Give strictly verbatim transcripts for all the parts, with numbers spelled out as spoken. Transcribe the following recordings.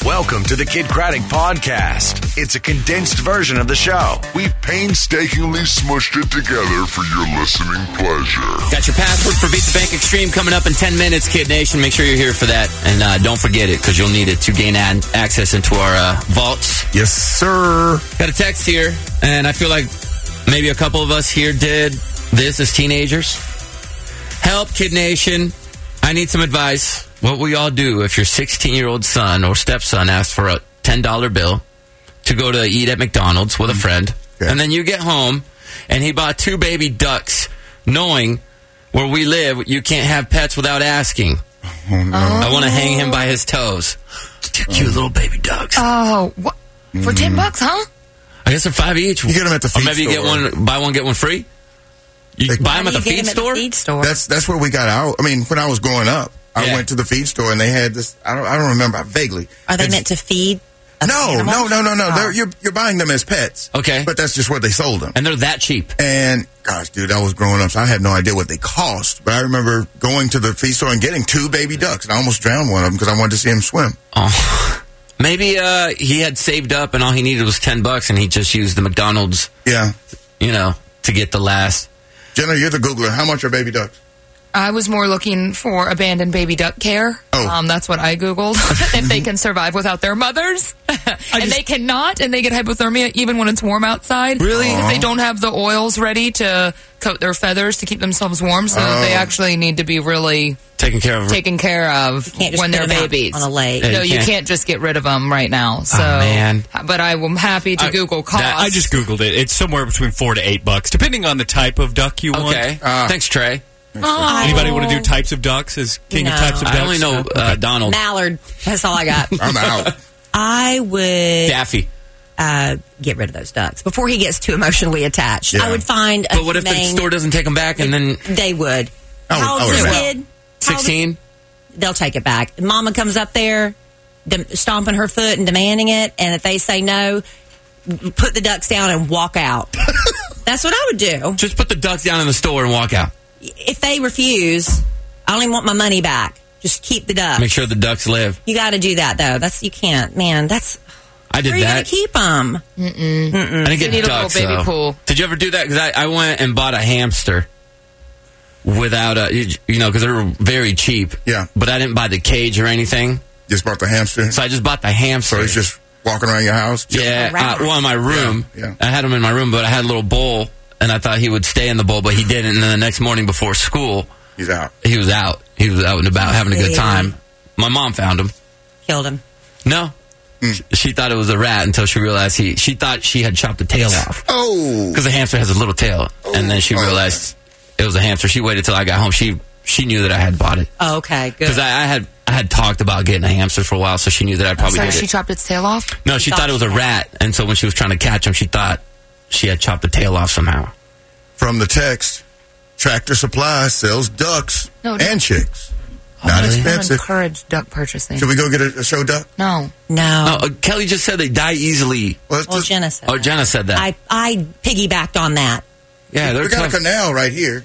Welcome to the Kid Craddock Podcast. It's a condensed version of the show. We've painstakingly smushed it together for your listening pleasure. Got your password for Beat the Bank Extreme coming up in ten minutes, Kid Nation. Make sure you're here for that. And uh, don't forget it, because you'll need it to gain ad- access into our uh, vaults. Yes, sir. Got a text here, and I feel like maybe a couple of us here did this as teenagers. Help, Kid Nation. I need some advice. What will y'all do if your sixteen-year-old son or stepson asks for a ten dollar bill to go to eat at McDonald's with a friend, Okay. and then you get home, and he bought two baby ducks, knowing where we live, you can't have pets without asking. Oh, no. I want to hang him by his toes. Two cute little baby ducks. Oh, what? For ten bucks, huh? I guess they're five each. You get them at the feed Or maybe store. you get one, buy one, get one free? You Like- buy them at the You get feed him at store? the feed store. That's that's where we got out. I mean, when I was growing up, I Yeah. went to the feed store and they had this. I don't. I don't remember vaguely. Are they It's- meant to feed? No, animals? no, no, no, no. Oh. They're, you're you're buying them as pets. Okay. But that's just where they sold them. And they're that cheap. And gosh, dude, I was growing up, so I had no idea what they cost. But I remember going to the feed store and getting two baby ducks, and I almost drowned one of them because I wanted to see him swim. Oh. Maybe uh, he had saved up and all he needed was ten bucks and he just used the McDonald's, Yeah, you know, to get the last. Jenna, you're the Googler. How much are baby ducks? I was more looking for abandoned baby duck care. Oh. Um, that's what I Googled. If they can survive without their mothers. and just- they cannot, and they get hypothermia even when it's warm outside. Really? Because they don't have the oils ready to coat their feathers to keep themselves warm, so Oh. they actually need to be really Taking care of her. taken care of Can't just when put they're them out babies. on a lake. Yeah. No, you you can't. can't just get rid of them right now. So, man. But I'm happy to I- Google costs. I just Googled it. It's somewhere between four to eight bucks, depending on the type of duck you want. Okay. Uh, Thanks, Trey. Oh. Anybody want to do types of ducks as king No. of types of ducks? I only know uh, Donald. Mallard. That's all I got. I'm out. I would Daffy. uh, get rid of those ducks before he gets too emotionally attached. Yeah. I would find a But what if the humane- store doesn't take them back and then They would. I would- How I old's would this bet. kid? How old is- sixteen? They'll take it back. Mama comes up there, dem- stomping her foot and demanding it, and if they say no, put the ducks down and walk out. That's what I would do. Just put the ducks down in the store and walk out. If they refuse, I only want my money back. Just keep the ducks. Make sure the ducks live. You got to do that though. That's you can't, man. That's I did where are you that. going to keep them? I didn't get You need a little ducks, baby though. pool. Did you ever do that? Because I, I went and bought a hamster without a, you you know, because they were very cheap. Yeah. But I didn't buy the cage or anything. Just bought the hamster. So I just bought the hamster. So he's just walking around your house. Yeah, Around. uh, well, in my room. Yeah, yeah. I had him in my room, but I had a little bowl, and I thought he would stay in the bowl, but he didn't. And then the next morning before school, He's out. he was out. He was out and about having a good Baby. time. My mom found him. Killed him. No. She, she thought it was a rat until she realized he. She thought she had chopped the tail off. Oh. Because the hamster has a little tail. And then she realized it was a hamster. She waited till I got home. She she knew that I had bought it. Oh, okay, good. Because I, I had I had talked about getting a hamster for a while, so she knew that I probably Sorry, did she it. chopped its tail off? No, she thought it was a rat. And so when she was trying to catch him, she thought she had chopped the tail off somehow. From the text, Tractor Supply sells ducks No, and chicks. Oh, Not really? I don't expensive. encourage duck purchasing. Should we go get a, a show duck? No. no. Oh, uh, Kelly just said they die easily. Well, it's well, just- Jenna said Oh, that. Jenna said that. I, I piggybacked on that. yeah, they're we got tough. a canal right here.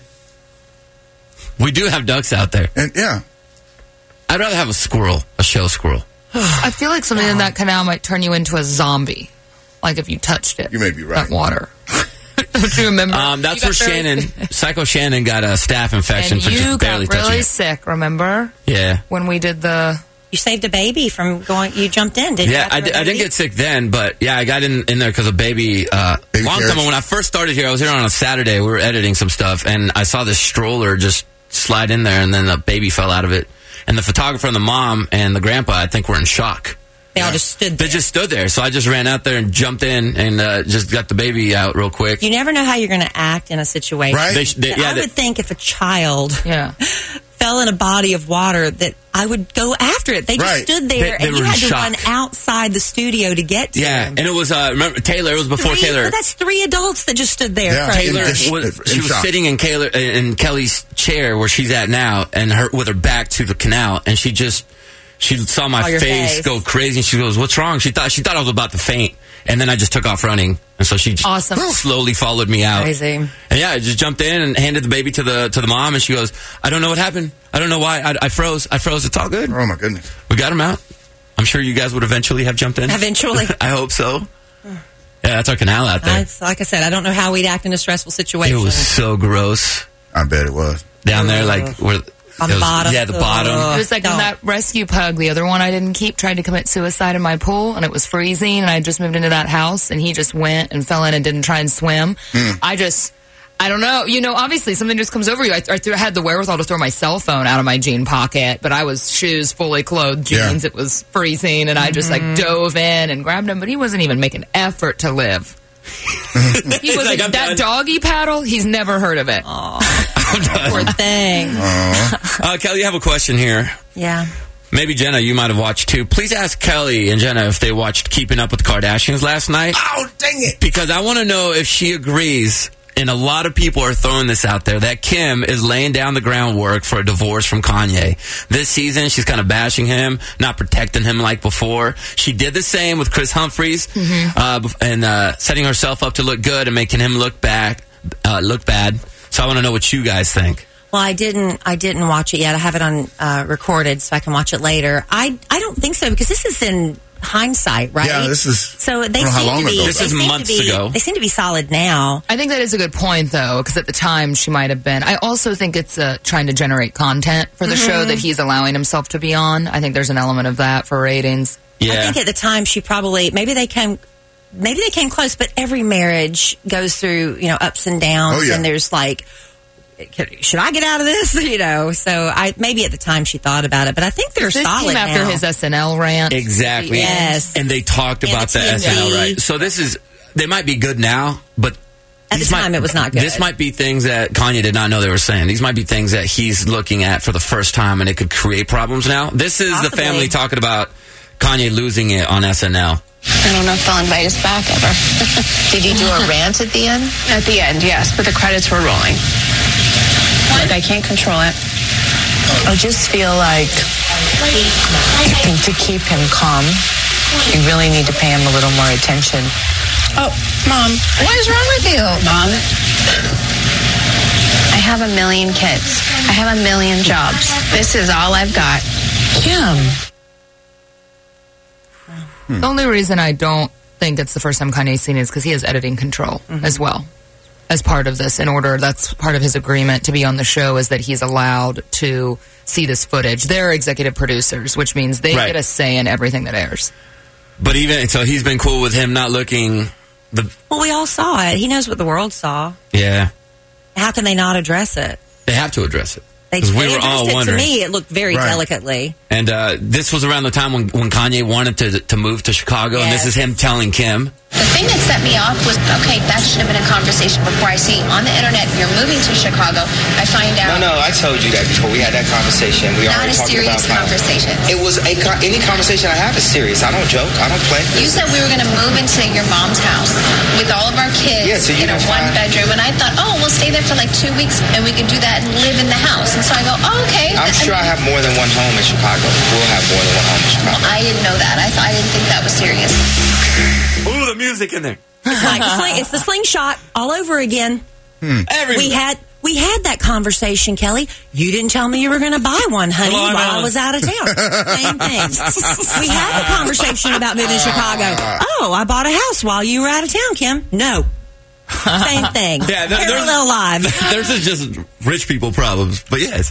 We do have ducks out there. And yeah. I'd rather have a squirrel, a show squirrel. I feel like something in that canal might turn you into a zombie. Like if you touched it. You may be right. That water. Don't you remember? Um, that's You where got very- Shannon, Psycho Shannon, got a staph infection And for you just got barely touching really it. sick, remember? Yeah. When we did the... You saved a baby from going. You jumped in, didn't you? Yeah, after I, a di- I didn't baby? get sick then, but yeah, I got in, in there because of baby. Uh, Baby long carriage. time when I first started here, I was here on a Saturday. We were editing some stuff, and I saw this stroller just slide in there, and then the baby fell out of it. And the photographer and the mom and the grandpa, I think, were in shock. They all just stood They there. just stood there, so I just ran out there and jumped in and uh, just got the baby out real quick. You never know how you're going to act in a situation. Right? They sh- they- yeah, I they- would think if a child Yeah. fell in a body of water that I would go after it. They just Right. stood there, They- they and were you in had to shock. run outside the studio to get to Yeah, them. and it was uh, remember Taylor. It was before three, Taylor. well, that's three adults that just stood there. Yeah. crazy. Taylor In was, in she was shock. sitting in, Taylor, in Kelly's chair where she's at now, and her with her back to the canal, and she just she saw my Oh, your face, face. go crazy, and she goes, "What's wrong?" She thought she thought I was about to faint, and then I just took off running, and so she just Awesome. slowly followed me out. Crazy. And yeah, I just jumped in and handed the baby to the to the mom, and she goes, "I don't know what happened. I don't know why. I, I froze. I froze. It's all good. Oh, my goodness. We got him out." I'm sure you guys would eventually have jumped in. Eventually. I hope so. Yeah, that's our canal out there. I, like I said, I don't know how we'd act in a stressful situation. It was so gross. I bet it was. Down there, like, where... On the was, bottom. Yeah, the bottom. It was like when that rescue pug, the other one I didn't keep, tried to commit suicide in my pool, and it was freezing, and I just moved into that house, and he just went and fell in and didn't try and swim. Mm. I just, I don't know. You know, obviously, something just comes over you. I, I th- had the wherewithal to throw my cell phone out of my jean pocket, but I was shoes, fully clothed jeans. Yeah. It was freezing, and I just, like, dove in and grabbed him, but he wasn't even making effort to live. He was like, like that doggy paddle. He's never heard of it. Poor thing. Uh, Kelly, you have a question here. Yeah. Maybe Jenna, you might have watched too. Please ask Kelly and Jenna if they watched Keeping Up with the Kardashians last night. Oh, dang it! Because I want to know if she agrees. And a lot of people are throwing this out there, that Kim is laying down the groundwork for a divorce from Kanye. This season, she's kind of bashing him, not protecting him like before. She did the same with Chris Humphries, mm-hmm. uh, and uh, setting herself up to look good and making him look back, uh, look bad. So I want to know what you guys think. Well, I didn't. I didn't watch it yet. I have it on uh, recorded, so I can watch it later. I I don't think so, because this is in hindsight, right? Yeah, this is. So they I don't know how seem long to be. ago. This is months be, ago. They seem to be solid now. I think that is a good point, though, because at the time she might have been. I also think it's uh, trying to generate content for the mm-hmm. show that he's allowing himself to be on. I think there's an element of that for ratings. Yeah. I think at the time she probably maybe they came. Maybe they came close, but every marriage goes through, you know, ups and downs, oh, yeah. and there's like, should I get out of this? You know, so I maybe at the time she thought about it, but I think they're this solid came after now. his S N L rant. Exactly. Yes. And they talked And about the the T V. S N L, right? So this is, they might be good now, but at the time might, it was not good. This might be things that Kanye did not know they were saying. These might be things that he's looking at for the first time, and it could create problems now. This is Possibly. the family talking about Kanye losing it on S N L. I don't know if they'll invite us back ever. Did you do a rant at the end? At the end, yes, but the credits were rolling. Like, I can't control it. I just feel like to keep him calm, you really need to pay him a little more attention. Oh, Mom. What is wrong with you? Mom. I have a million kids. I have a million jobs. This is all I've got. Kim. Hmm. The only reason I don't think it's the first time Kanye's seen it is because he has editing control mm-hmm. as well. As part of this, in order, that's part of his agreement to be on the show, is that he's allowed to see this footage. They're executive producers, which means they right. get a say in everything that airs. But even, so he's been cool with him not looking the... Well, we all saw it. He knows what the world saw. Yeah. How can they not address it? They have to address it. They, we they were addressed all it. wondering. To me, it looked very right. delicately. And uh, this was around the time when, when Kanye wanted to to move to Chicago, yes. and this is him telling Kim. The thing that set me off was, okay, that should have been a conversation before. I see on the internet you're moving to Chicago. I find out... No, no, I told you that before we had that conversation. We not already a talked serious about conversation. It was a any conversation I have is serious. I don't joke. I don't play. You said we were going to move into your mom's house with all of our kids yeah, so in a one bedroom, and I thought, oh, we'll stay there for like two weeks and we could do that and live in the house. And so I go, oh, okay. I'm sure I have more than one home in Chicago. We'll have more than one home in Chicago. Well, I didn't know that. I thought I didn't think that was serious. Ooh, the music in there. It's like the sling, it's the slingshot all over again. Hmm. We had we had that conversation, Kelly. You didn't tell me you were going to buy one, honey, Hello, while Alan. I was out of town. Same thing. We had the conversation about moving to Chicago. Oh, I bought a house while you were out of town, Kim. No. Same thing. Yeah, there, Parallel lives. There's just rich people problems, but yes.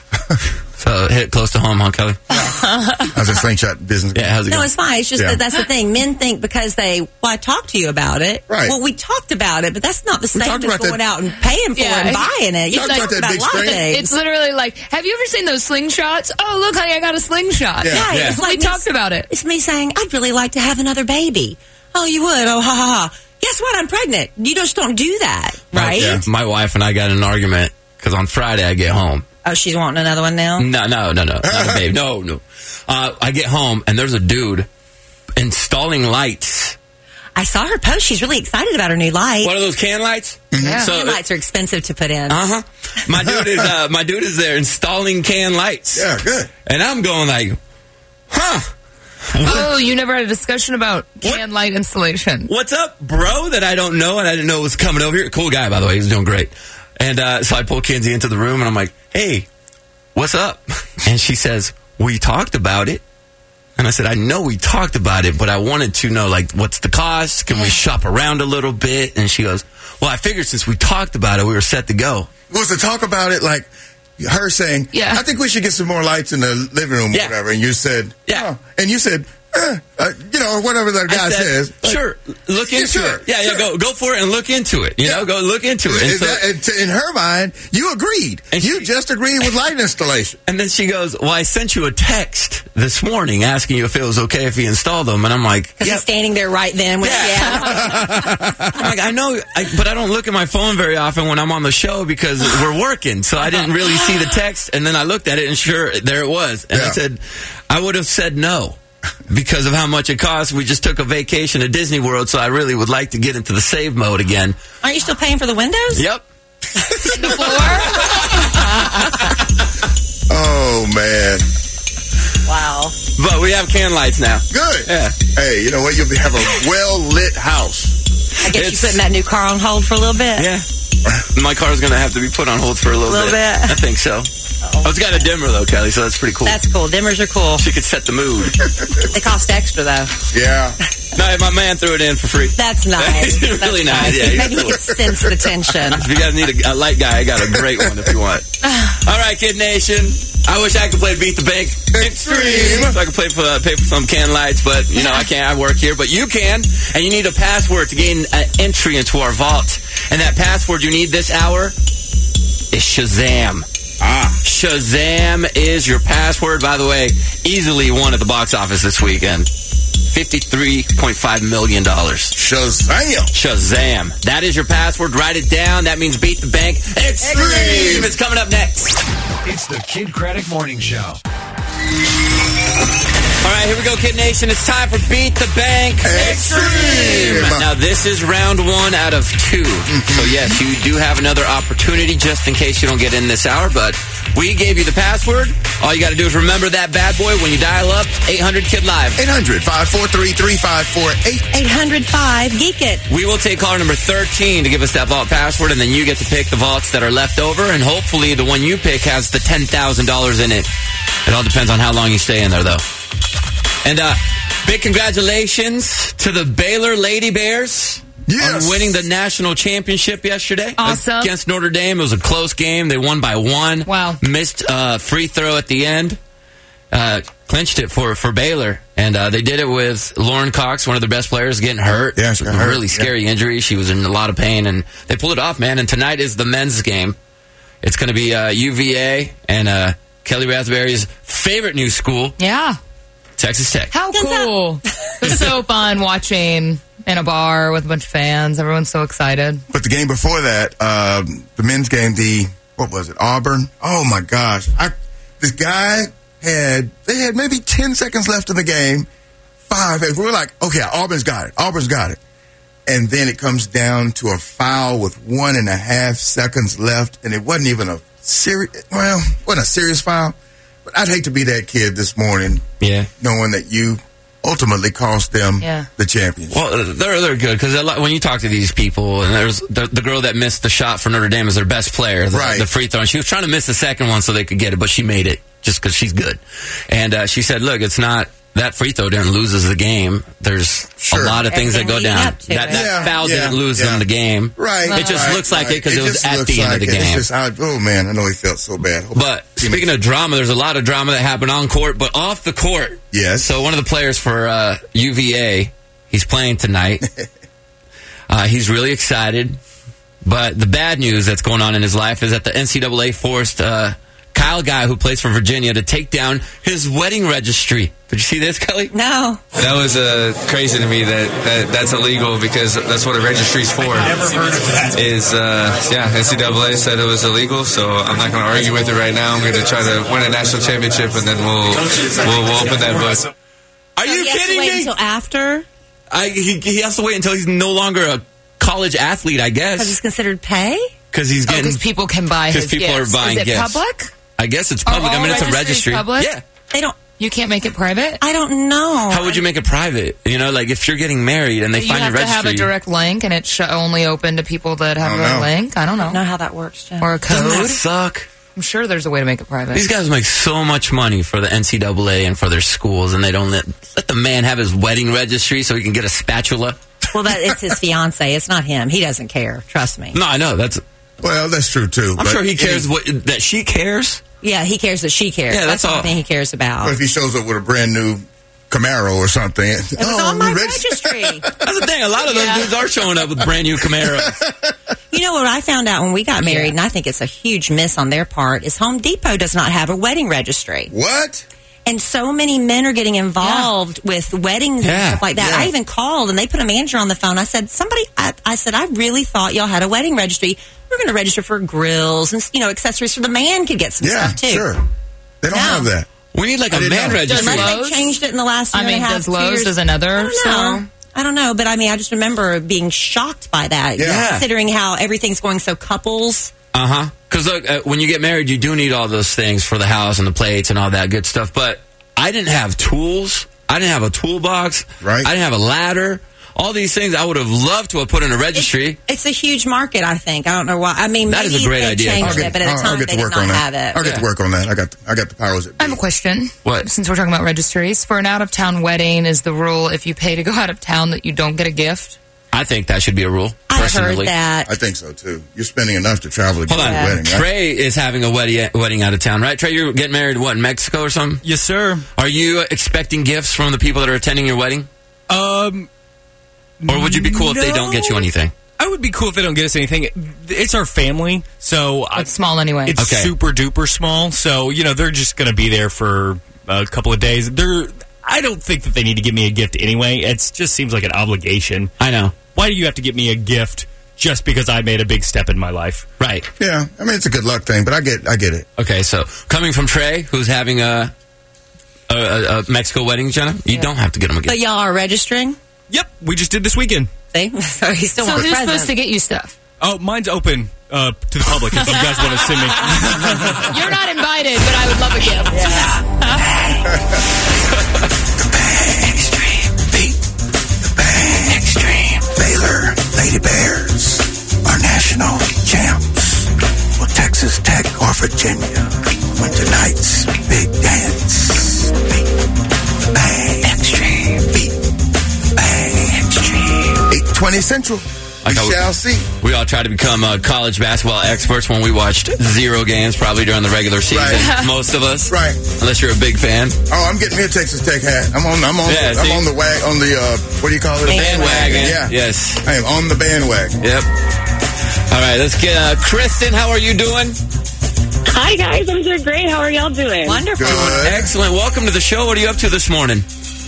So hit close to home, huh, Kelly? How's that slingshot business going? Yeah, how's it No, going? it's fine. It's just Yeah. that that's the thing. Men think because they, well, I talked to you about it. Right. Well, we talked about it, but that's not the same talked as about going that- out and paying for Yeah. it and buying it. You talked talked about that about big a lot of screen. things. It's literally like, have you ever seen those slingshots? Oh, look, honey, I got a slingshot. Yeah. Right. Yeah. It's We like me- talked about it. It's me saying, I'd really like to have another baby. Oh, you would? Oh, ha, ha, ha. Guess what? I'm pregnant. You just don't do that, right? Yeah. My wife and I got in an argument because on Friday I get home. Oh, she's wanting another one now? No, no, no, no. Not a babe. No, no. Uh, I get home and there's a dude installing lights. I saw her post. She's really excited about her new light. What are those can lights? Yeah. So, Can lights are expensive to put in. Uh huh. My dude is uh, my dude is there installing can lights. Yeah, good. And I'm going like, huh? Oh, you never had a discussion about can light installation. What's up, bro? That I don't know and I didn't know was coming over here. Cool guy, by the way. He's doing great. And uh, so I pull Kenzie into the room and I'm like, hey, what's up? And she says, we talked about it. And I said, I know we talked about it, but I wanted to know, like, what's the cost? Can we shop around a little bit? And she goes, well, I figured since we talked about it, we were set to go. Was to talk about it like her saying, yeah. I think we should get some more lights in the living room Yeah. or whatever. And you said, Yeah. oh. And you said, eh, uh, you know, whatever that guy I said, says. Like, sure, look yeah, into sure, it. Yeah, sure. yeah, go go for it and look into it. You Yeah. know, go look into it. And In so, that- and to- in her mind, you agreed. And you she- just agreed with light installation. and then she goes, well, I sent you a text this morning asking you if it was okay if he installed them. And I'm like, Because he's standing there right then. With, yeah. I'm like, I know, I, but I don't look at my phone very often when I'm on the show because we're working. So I didn't really see the text. And then I looked at it and sure, there it was. And Yeah. I said, I would have said no because of how much it costs. We just took a vacation to Disney World. So I really would like to get into the save mode again. Aren't you still paying for the windows? Yep. The floor? Oh, man. Wow. But we have can lights now. Good. Yeah. Hey, you know what? You'll be, have a well-lit house. I guess It's- you're putting that new car on hold for a little bit. Yeah. My car's going to have to be put on hold for a little, A little bit. I think so. Oh, it's got a dimmer, though, Kelly, so that's pretty cool. That's cool. Dimmers are cool. She could set the mood. They cost extra, though. Yeah. No, my man threw it in for free. That's nice. It's really That's nice. Yeah, Maybe he can sense the tension. If you guys need a, a light guy, I got a great one if you want. All right, Kid Nation. I wish I could play Beat the Bank Extreme. So I could play for, uh, pay for some can lights, but, you know, I can't. I work here. But you can, and you need a password to gain an entry into our vault. And that password you need this hour is Shazam. Ah. Shazam is your password. By the way, easily won at the box office this weekend. fifty-three point five million dollars. Shazam. Shazam. That is your password. Write it down. That means Beat the Bank Extreme. It's coming up next. It's the Kid Craddock Morning Show. All right, here we go, Kid Nation. It's time for Beat the Bank Extreme. Now, this is round one out of two. So, yes, you do have another opportunity just in case you don't get in this hour. But we gave you the password. All you got to do is remember that bad boy when you dial up eight hundred Kid Live. eight hundred, five four three, three five four eight. eight hundred five Geek It. We will take caller number thirteen to give us that vault password, and then you get to pick the vaults that are left over, and hopefully the one you pick has the ten thousand dollars in it. It all depends on how long you stay in there, though. And uh, big congratulations to the Baylor Lady Bears Yes. on winning the national championship yesterday. Awesome. Against Notre Dame. It was a close game. They won by one. Wow. Missed uh, free throw at the end. Uh, clinched it for, for Baylor. And uh, they did it with Lauren Cox, one of their best players, getting hurt. Yeah, she got a hurt. really scary Yeah. injury. She was in a lot of pain, and they pulled it off, man. And tonight is the men's game. It's going to be uh, U V A and uh, Kelly Raspberry's favorite new school, Yeah. Texas Tech. How cool. It's so fun watching in a bar with a bunch of fans. Everyone's so excited. But the game before that, um, the men's game, the, what was it, Auburn? Oh, my gosh. I, this guy had, they had maybe ten seconds left in the game. Five. We were like, okay, Auburn's got it. Auburn's got it. And then it comes down to a foul with one and a half seconds left. And it wasn't even a serious, well, wasn't a serious foul. But I'd hate to be that kid this morning, Yeah. knowing that you ultimately cost them Yeah. the championship. Well, they're they're good because when you talk to these people, and there's the, the girl that missed the shot for Notre Dame is their best player, the, Right. the free throw, and she was trying to miss the second one so they could get it, but she made it just because she's good. And uh, she said, "Look, it's not that free throw didn't lose us the game. There's Sure. a lot of things that go Everything leading down. up to That, it. that Yeah, foul yeah, didn't lose yeah. them the game. Right. It just right, looks like right. it because it, was just at looks the end like of the it. It's game. just, I, oh, man, I know he felt so bad. Hope But speaking of drama, there's a lot of drama that happened on court, but off the court. Yes. So one of the players for uh, U V A, he's playing tonight. uh, he's really excited. But the bad news that's going on in his life is that the N C double A forced uh, Kyle Guy, who plays for Virginia, to take down his wedding registry. Did you see this, Kelly? No. That was uh, crazy to me that, that that's illegal because that's what a registry's for. Never heard of that. Is uh, yeah, N C double A said it was illegal, so I'm not going to argue with it right now. I'm going to try to win a national championship, and then we'll we'll, we'll open that book. Are So you he has to kidding wait me? until after? I, he, he has to wait until he's no longer a college athlete, I Because guess, it's considered pay? because he's getting. Because people can buy his Because people gifts. are buying Is it gifts. public? I guess it's Are public. I all mean, it's a registries registry. public? Yeah. They don't. You can't make it private? I don't know. How would you make it private? You know, like if you're getting married and they you find have your to have registry. a direct link, and it's sh- only open to people that have I don't a know. link. I don't know. know how that works, Jen. Or a Doesn't that code. suck? I'm sure there's a way to make it private. These guys make so much money for the N C double A and for their schools, and they don't let, let the man have his wedding registry so he can get a spatula. Well, that it's his fiance. It's not him. He doesn't care. Trust me. No, I know. That's Well, that's true, too. I'm but sure he cares it- what, that she cares. Yeah, he cares that she cares. Yeah, that's the all. only thing he cares about. What if he shows up with a brand new Camaro or something? It was on my registry. That's the thing. A lot of those Yeah. dudes are showing up with brand new Camaros. You know what I found out when we got married, and I think it's a huge miss on their part, is Home Depot does not have a wedding registry. What? And so many men are getting involved with weddings Yeah. and stuff like that. Yeah. I even called, and they put a manager on the phone. I said, somebody, I, I said, I really thought y'all had a wedding registry. We're going to register for grills and, you know, accessories so the man could get some Yeah, stuff, too. sure. They don't No. have that. We need like I a didn't man know. registry. Does Unless Lowe's? they changed it in the last year I mean, and a half, does two Lowe's years. does another? I don't So know. I don't know, but I mean, I just remember being shocked by that, Yeah. considering how everything's going so couples. Uh huh. Because look, uh, when you get married, you do need all those things for the house and the plates and all that good stuff. But I didn't have tools. I didn't have a toolbox. Right. I didn't have a ladder. All these things I would have loved to have put in a registry. It's a huge market, I think. I don't know why. I mean, That is maybe a great they idea. changed I'll get, it, but at the I'll, time I'll get they to did work not on have that. it. I'll get to work on that. I got, I got the powers that I have be. a question. What? Since we're talking about registries, for an out-of-town wedding, is the rule if you pay to go out of town that you don't get a gift? I think that should be a rule. I personally. heard that. I think so, too. You're spending enough to travel to get Hold to on. the wedding, right? Trey is having a wedding, wedding out of town, right? Trey, you're getting married, what, in Mexico or something? Yes, sir. Are you expecting gifts from the people that are attending your wedding? Um, Or would you be cool if they don't get you anything? I would be cool if they don't get us anything. It's our family, so I, It's small anyway. it's Okay. super duper small. So you know they're just going to be there for a couple of days. They're. I don't think that they need to give me a gift anyway. It just seems like an obligation. I know. Why do you have to give me a gift just because I made a big step in my life? Right. Yeah, I mean, it's a good luck thing, but I get, I get it. Okay, so coming from Trey, who's having a a, a, a Mexico wedding, Jenna, you don't have to get him a gift. But y'all are registering? Yep, we just did this weekend. See? So he still so wants who's presents. supposed to get you stuff? Oh, mine's open uh, to the public if you guys want to send me. You're not invited, but I would love a gift. Extreme beat. The bang. Extreme. Baylor Lady Bears are national champs. Will Texas Tech or Virginia win tonight's big dance? Beat. The bang. Extreme beat. The bang. Extreme. eight twenty Central. We Like I- shall see. We all tried to become uh, college basketball experts when we watched zero games, probably during the regular season. Right. Most of us, Right. Unless you're a big fan. Oh, I'm getting me a Texas Tech hat. I'm on. I'm on. Yeah, I'm see? on the wag. On the uh, what do you call it? Bandwagon. Yeah. Yes. I am on the bandwagon. Yep. All right, let's get uh, Kristen. How are you doing? Hi, guys. I'm doing great. How are y'all doing? Wonderful. Good. Excellent. Welcome to the show. What are you up to this morning?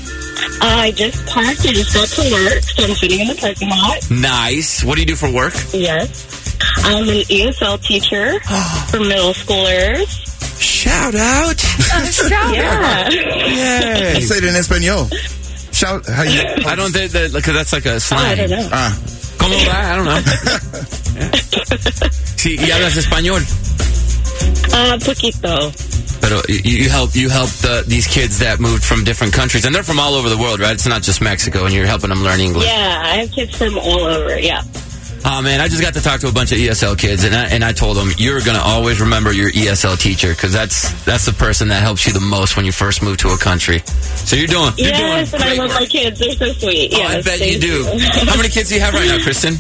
I just parked. I just got to work, so I'm sitting in the parking lot. Nice. What do you do for work? Yes. I'm an E S L teacher for middle schoolers. Shout out. Shout Yeah. Yay. Say it in Espanol. Shout. How you? I don't think that, because that's like a Oh, I slang. don't know. Ah, ¿Cómo va? I don't know. Yeah. Sí, y hablas español. Uh, poquito. But you, you help you help the, these kids that moved from different countries, and they're from all over the world, right? It's not just Mexico, and you're helping them learn English. Yeah, I have kids from all over. Yeah. Oh man, I just got to talk to a bunch of E S L kids, and I, and I told them you're gonna always remember your E S L teacher because that's that's the person that helps you the most when you first move to a country. So you're doing you're Yes, doing and I great love work. my kids. They're so sweet. Oh, Yes, I bet thank you do. How many kids do you have right now, Kristen?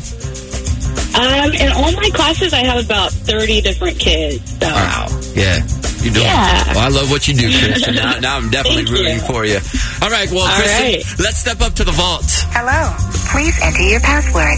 Um, in all my classes, I have about thirty different kids. So. Wow. Yeah. You're doing Yeah. Well, I love what you do, Kristen. Now, now I'm definitely Thank rooting you. for you. All right, well, All Kristen, right. let's step up to the vault. Hello. Please enter your password.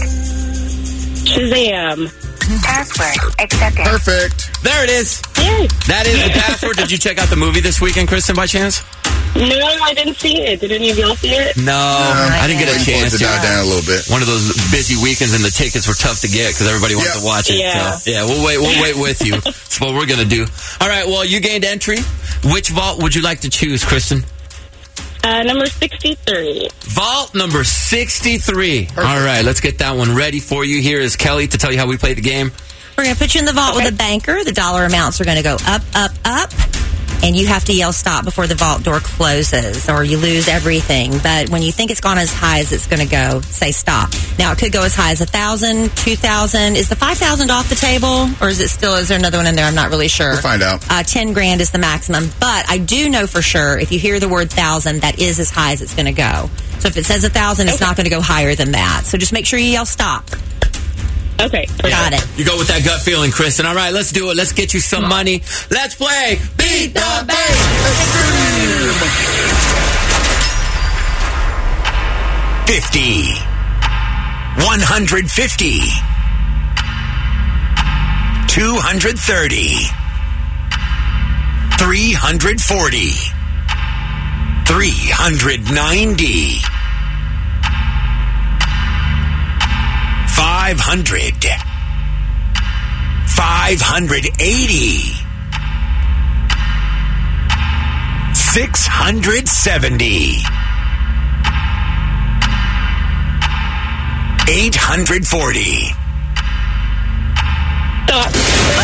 Shazam. Password accepted. perfect. There it is. Yay. That is the password. Did you check out the movie this weekend, Kristen, by chance? No, I didn't see it. Did any of y'all see it? No, I didn't get a Waiting for it chance to die down a little bit. One of those busy weekends, and the tickets were tough to get because everybody wants Yeah. to watch it. Yeah. So, yeah, we'll wait. We'll wait with you. That's what we're gonna do. All right. Well, you gained entry. Which vault would you like to choose, Kristen? Uh, number sixty-three. Vault number sixty-three. All right, let's get that one ready for you. Here is Kelly to tell you how we play the game. We're going to put you in the vault with a banker. The dollar amounts are going to go up, up, up. and you have to yell stop before the vault door closes, or you lose everything. But when you think it's gone as high as it's going to go, say stop. Now, it could go as high as one thousand dollars, two thousand dollars. Is the five thousand dollars off the table, or is it still, is there another one in there? I'm not really sure. We'll find out. Uh, ten grand is the maximum. But I do know for sure, if you hear the word thousand, that is as high as it's going to go. So if it says one thousand, it's not going to go higher than that. So just make sure you yell stop. Okay. Got it. You go with that gut feeling, Kristen. All right, let's do it. Let's get you some money. Let's play Beat the Bass. fifty. one hundred fifty. two hundred thirty. three hundred forty. three hundred ninety. five hundred. five hundred eighty. six hundred seventy. eight hundred forty. Stop.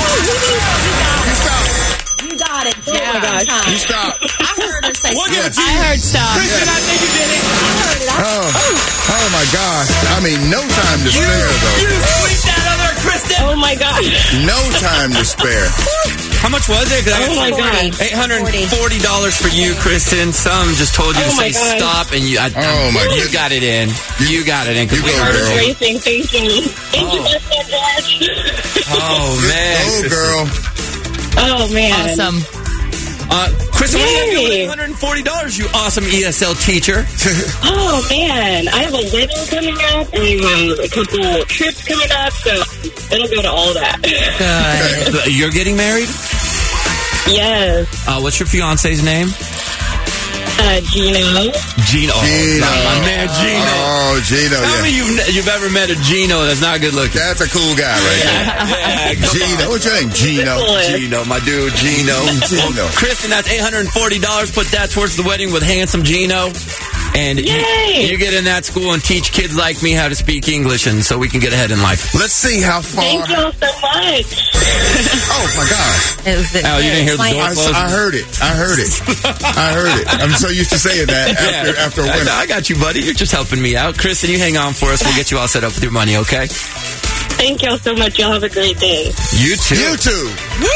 You got it. Oh my gosh. You stop. I heard her say Look stop. at you. I heard stop. Kristen, I think you did it. I heard it. I Oh, oh my gosh. I mean, no time to spare, though. You squeaked that other, Kristen. Oh my gosh. No time to spare. How much was it? Oh my God. eight hundred forty dollars for you, Kristen. Some just told you Oh to my say God. stop, and you. I, Oh my You God. got it in. You got it in. 'cause You we go, heard girl. it. Racing, thank you. Thank you so much. Oh man, Go, Kristen. girl. Oh man. Awesome. Uh, Kristen, what are you gonna do with Yay. eight hundred forty dollars? You awesome E S L teacher. Oh man, I have a wedding coming up and uh, a couple trips coming up, so it'll go to all that. Good. You're getting married. Yes, Uh, what's your fiance's name? uh, Gino. Gino. Oh, Gino. my man, Gino. Oh, Gino, Tell yeah. me you've, ne- you've ever met a Gino that's not good looking. That's a cool guy right Yeah, there. come Gino. on. What's your name? Gino. Gino, my dude, Gino. Gino. Kristen, that's eight hundred forty dollars. Put that towards the wedding with handsome Gino. And you, Yay. you get in that school and teach kids like me how to speak English, and so we can get ahead in life. Let's see how far. Thank you all so much. Oh, my gosh. It was the, Al, you didn't hear the like- door I, close? I heard it. I heard it. I heard it. I'm so used to saying that after, Yeah. after a I, winner. I got you, buddy. You're just helping me out. Kristen, you hang on for us. We'll get you all set up with your money, okay? Thank y'all so much. Y'all have a great day. You too. You too.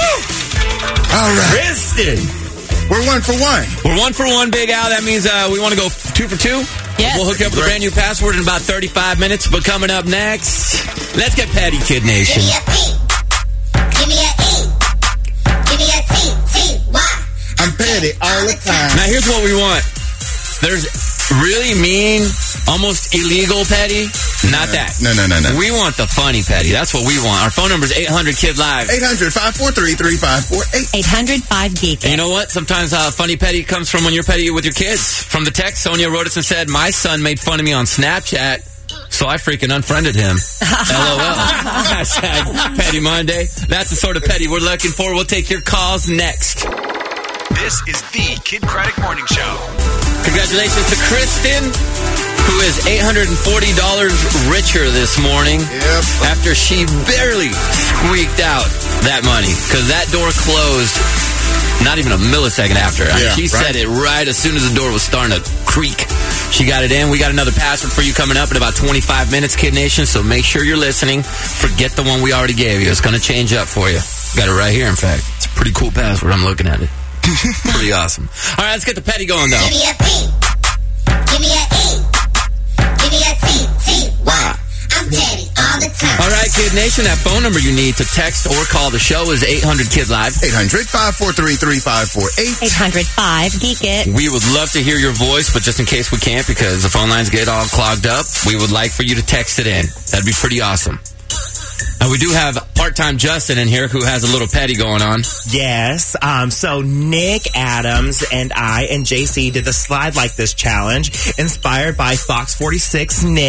Woo! All right. Kristen. We're one for one. We're one for one, Big Al. That means uh, we want to go two for two. Yes. We'll hook you up with a brand new password in about thirty-five minutes. But coming up next, let's get petty, Kid Nation. Give me a P. Give me a E. Give me a T. T. Y. I'm petty all the time. Now, here's what we want. There's really mean, almost illegal petty. Not that. No, no, no, no. We want the funny petty. That's what we want. Our phone number is eight hundred Kid Live. eight hundred, five four three, three five four eight. eight hundred five geek. And you know what? Sometimes uh, funny petty comes from when you're petty with your kids. From the text, Sonia wrote us and said, my son made fun of me on Snapchat, so I freaking unfriended him. LOL. Hashtag Petty Monday. That's the sort of petty we're looking for. We'll take your calls next. This is the Kid Craddock Morning Show. Congratulations to Kristen, who is eight hundred forty dollars richer this morning. Yep. After she barely squeaked out that money, because that door closed not even a millisecond after. I mean, Yeah, she right. said it right as soon as the door was starting to creak. She got it in. We got another password for you coming up in about twenty-five minutes, Kid Nation, so make sure you're listening. Forget the one we already gave you. It's going to change up for you. Got it right here, in fact. It's a pretty cool password. I'm looking at it. Pretty awesome. All right, let's get the petty going, though. Give me a P. Give me a E. Give me a T. T. Y. I'm petty all the time. All right, Kid Nation, that phone number you need to text or call the show is eight hundred Kid Live. eight hundred, five four three, three five four eight. eight hundred five geek it. We would love to hear your voice, but just in case we can't because the phone lines get all clogged up, we would like for you to text it in. That'd be pretty awesome. And we do have part-time Justin in here who has a little petty going on. Yes. Um, so Nick Adams and I and J C did the Slide Like This challenge, inspired by Fox forty-six Nick.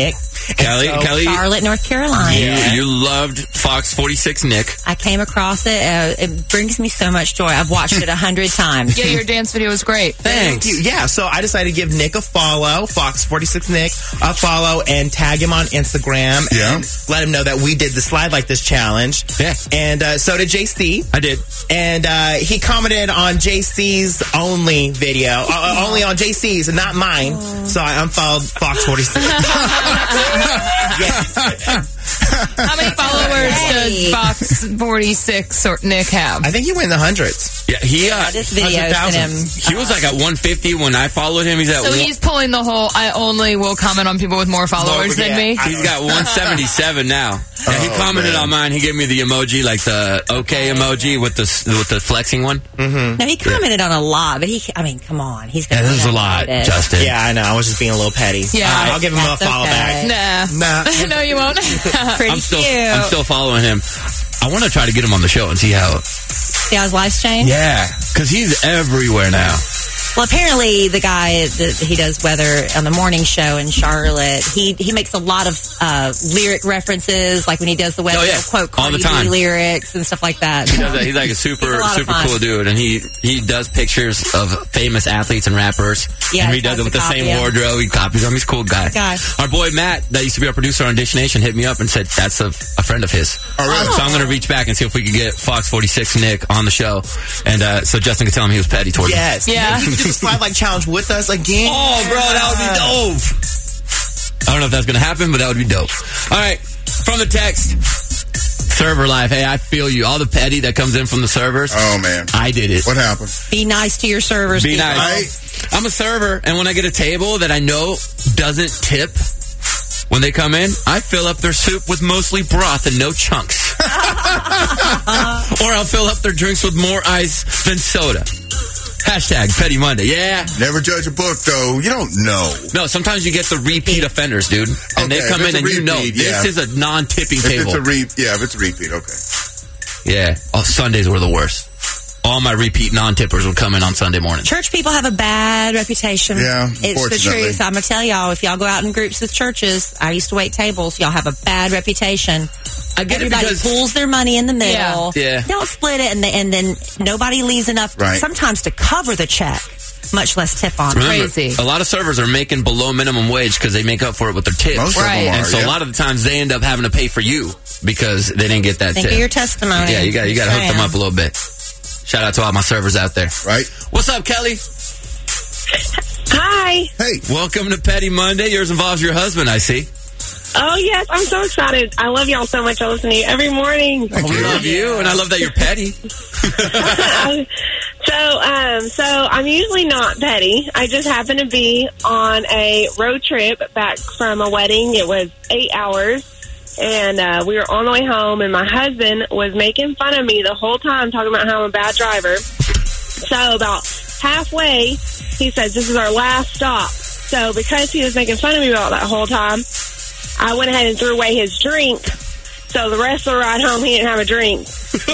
Kelly, so, Kelly, Charlotte, North Carolina. You, you loved Fox forty-six Nick. I came across it. Uh, it brings me so much joy. I've watched it a hundred times. Yeah, your dance video was great. Thank you. Yeah, so I decided to give Nick a follow, Fox forty-six Nick, a follow, and tag him on Instagram. Yeah. And let him know that we did the Slide Like This challenge. Yeah. And uh, so did J C. I did. And uh, he commented on J C's only video, uh, only on J C's and not mine. So I unfollowed Fox forty-six. Yes. How many followers does Fox forty-six or Nick have? I think he went in the hundreds. Yeah, he uh, Yeah, this video sent him. he was like at one fifty when I followed him. He's at So one, he's pulling the whole, I only will comment on people with more followers More- than yeah. me. he's got one seventy-seven now. Yeah, he Oh, commented man. on mine. He gave me the emoji, like the okay emoji with the with the flexing one. Mm-hmm. No, he commented on a lot, but he, I mean, come on. He's Yeah, going to this is a lot, Justin. Yeah, I know. I was just being a little petty. Yeah. All right, I'll give him a That's follow okay. back. Nah. Nah. No, you won't. Pretty I'm still cute. I'm still following him. I want to try to get him on the show and see how. See how his life's changed? Yeah, because he's everywhere now. Well, apparently the guy that he does weather on the morning show in Charlotte, he he makes a lot of uh, lyric references, like when he does the weather, Oh, yeah. he'll quote All the Cardi B time. lyrics and stuff like that. He does that. He's like a super He's a lot of super fun. cool dude, and he he does pictures of famous athletes and rappers. Yeah, and he he does tries it with to the copy same him. wardrobe. He copies them. He's a cool guy. Guy. Our boy Matt, that used to be our producer on Dish Nation, hit me up and said that's a, a friend of his. Oh, really? So I'm going to reach back and see if we can get Fox forty-six Nick on the show, and uh, so Justin can tell him he was petty towards me. Yes. Yeah. You do the Slide Like challenge with us again. Oh, bro, that would be dope. I don't know if that's going to happen, but that would be dope. All right, from the text, server life. Hey, I feel you. All the petty that comes in from the servers. Oh, man. I did it. What happened? Be nice to your servers. Be people. nice. I'm a server, and when I get a table that I know doesn't tip when they come in, I fill up their soup with mostly broth and no chunks. Or I'll fill up their drinks with more ice than soda. Hashtag Petty Monday. Yeah. Never judge a book, though. You don't know. No, sometimes you get the repeat offenders, dude. And Okay, they come if in it's and a you know repeat, this yeah. is a non-tipping If table. it's a re- yeah, if it's a repeat, okay. Yeah. Oh, Sundays were the worst. All my repeat non-tippers would come in on Sunday morning. Church people have a bad reputation. Yeah, It's the unfortunately. truth. I'm going to tell y'all, if y'all go out in groups with churches, I used to wait tables, y'all have a bad reputation. I get Everybody it because pulls their money in the middle. Yeah. Yeah. Don't split it, and, the, and then nobody leaves enough Right. sometimes to cover the check, much less tip on it. remember, Crazy. a lot of servers are making below minimum wage because they make up for it with their tips. Most of them Right. are, And so yeah. a lot of the times they end up having to pay for you because they didn't get that Think tip. of your testimony. Yeah, you got you got to hook them Damn. up a little bit. Shout out to all my servers out there. Right? What's up, Kelly? Hi. Hey. Welcome to Petty Monday. Yours involves your husband, I see. Oh, yes. I'm so excited. I love y'all so much. I listen to you every morning. Oh, we love you, and I love that you're petty. so, um, so I'm usually not petty. I just happened to be on a road trip back from a wedding. It was eight hours. And uh, we were on the way home, and my husband was making fun of me the whole time, talking about how I'm a bad driver. So about halfway, he says, this is our last stop. So because he was making fun of me about that whole time, I went ahead and threw away his drink. So the rest of the ride home, he didn't have a drink.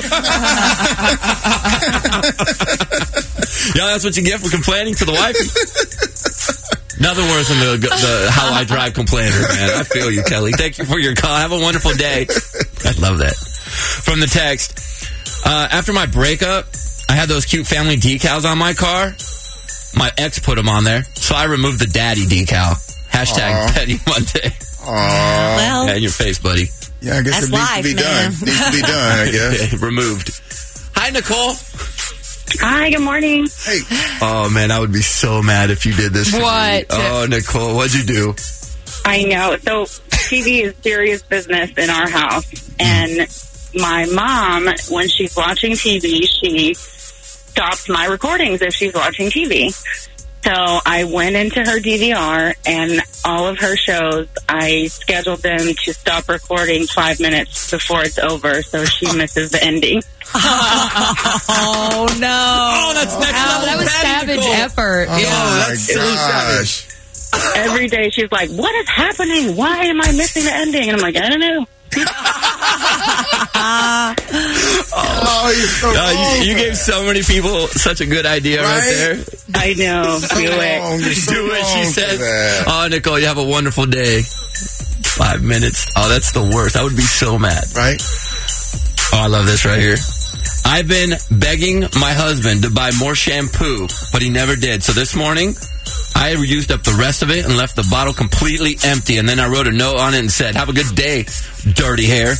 Yeah, that's what you get for complaining to the wife. Nothing worse than the, the how I drive complainer, man. I feel you, Kelly. Thank you for your call. Have a wonderful day. I love that. From the text, uh, after my breakup, I had those cute family decals on my car. My ex put them on there, so I removed the daddy decal. Hashtag Aw. Petty Monday. Aww. Well, Yeah, in your face, buddy. Yeah, I guess That's it needs life, to be man. done. Needs to be done, I guess. Removed. Hi, Nicole. Hi, good morning. Hey. Oh, man, I would be so mad if you did this to me. What? Oh, Nicole, what'd you do? I know. So T V is serious business in our house. And my mom, when she's watching T V, she stops my recordings if she's watching T V. So I went into her D V R, and all of her shows, I scheduled them to stop recording five minutes before it's over, so she misses the ending. Oh, no. Oh, that's next Wow, level that was petty, savage Nicole. effort. Oh, Yeah. my that's so gosh. Every day she's like, what is happening? Why am I missing the ending? And I'm like, I don't know. Oh, you're so Uh, wrong. you, you gave so many people such a good idea right, Right? there. I know. So Do it. wrong. You're so Do it, she wrong for said. that. Oh, Nicole, you have a wonderful day. Five minutes. Oh, that's the worst. I would be so mad. Right? Oh, I love this right here. I've been begging my husband to buy more shampoo, but he never did. So this morning, I used up the rest of it and left the bottle completely empty. And then I wrote a note on it and said, "Have a good day, dirty hair."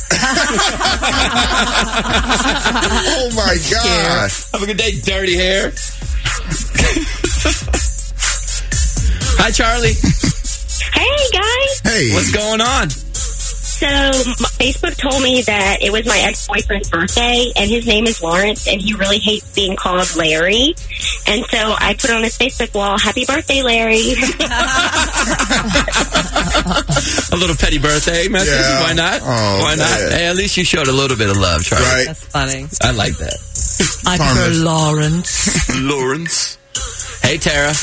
Oh, my gosh. Have a good day, dirty hair. Hi, Charlie. Hey, guys. Hey. What's going on? So, m- Facebook told me that it was my ex-boyfriend's birthday, and his name is Lawrence, and he really hates being called Larry. And so I put on his Facebook wall, "Happy birthday, Larry." A little petty birthday message. Yeah. Why not? Oh, Why not? man. Hey, at least you showed a little bit of love, Charlie. Right. That's funny. I like that. I prefer Lawrence. Lawrence. Hey, Tara.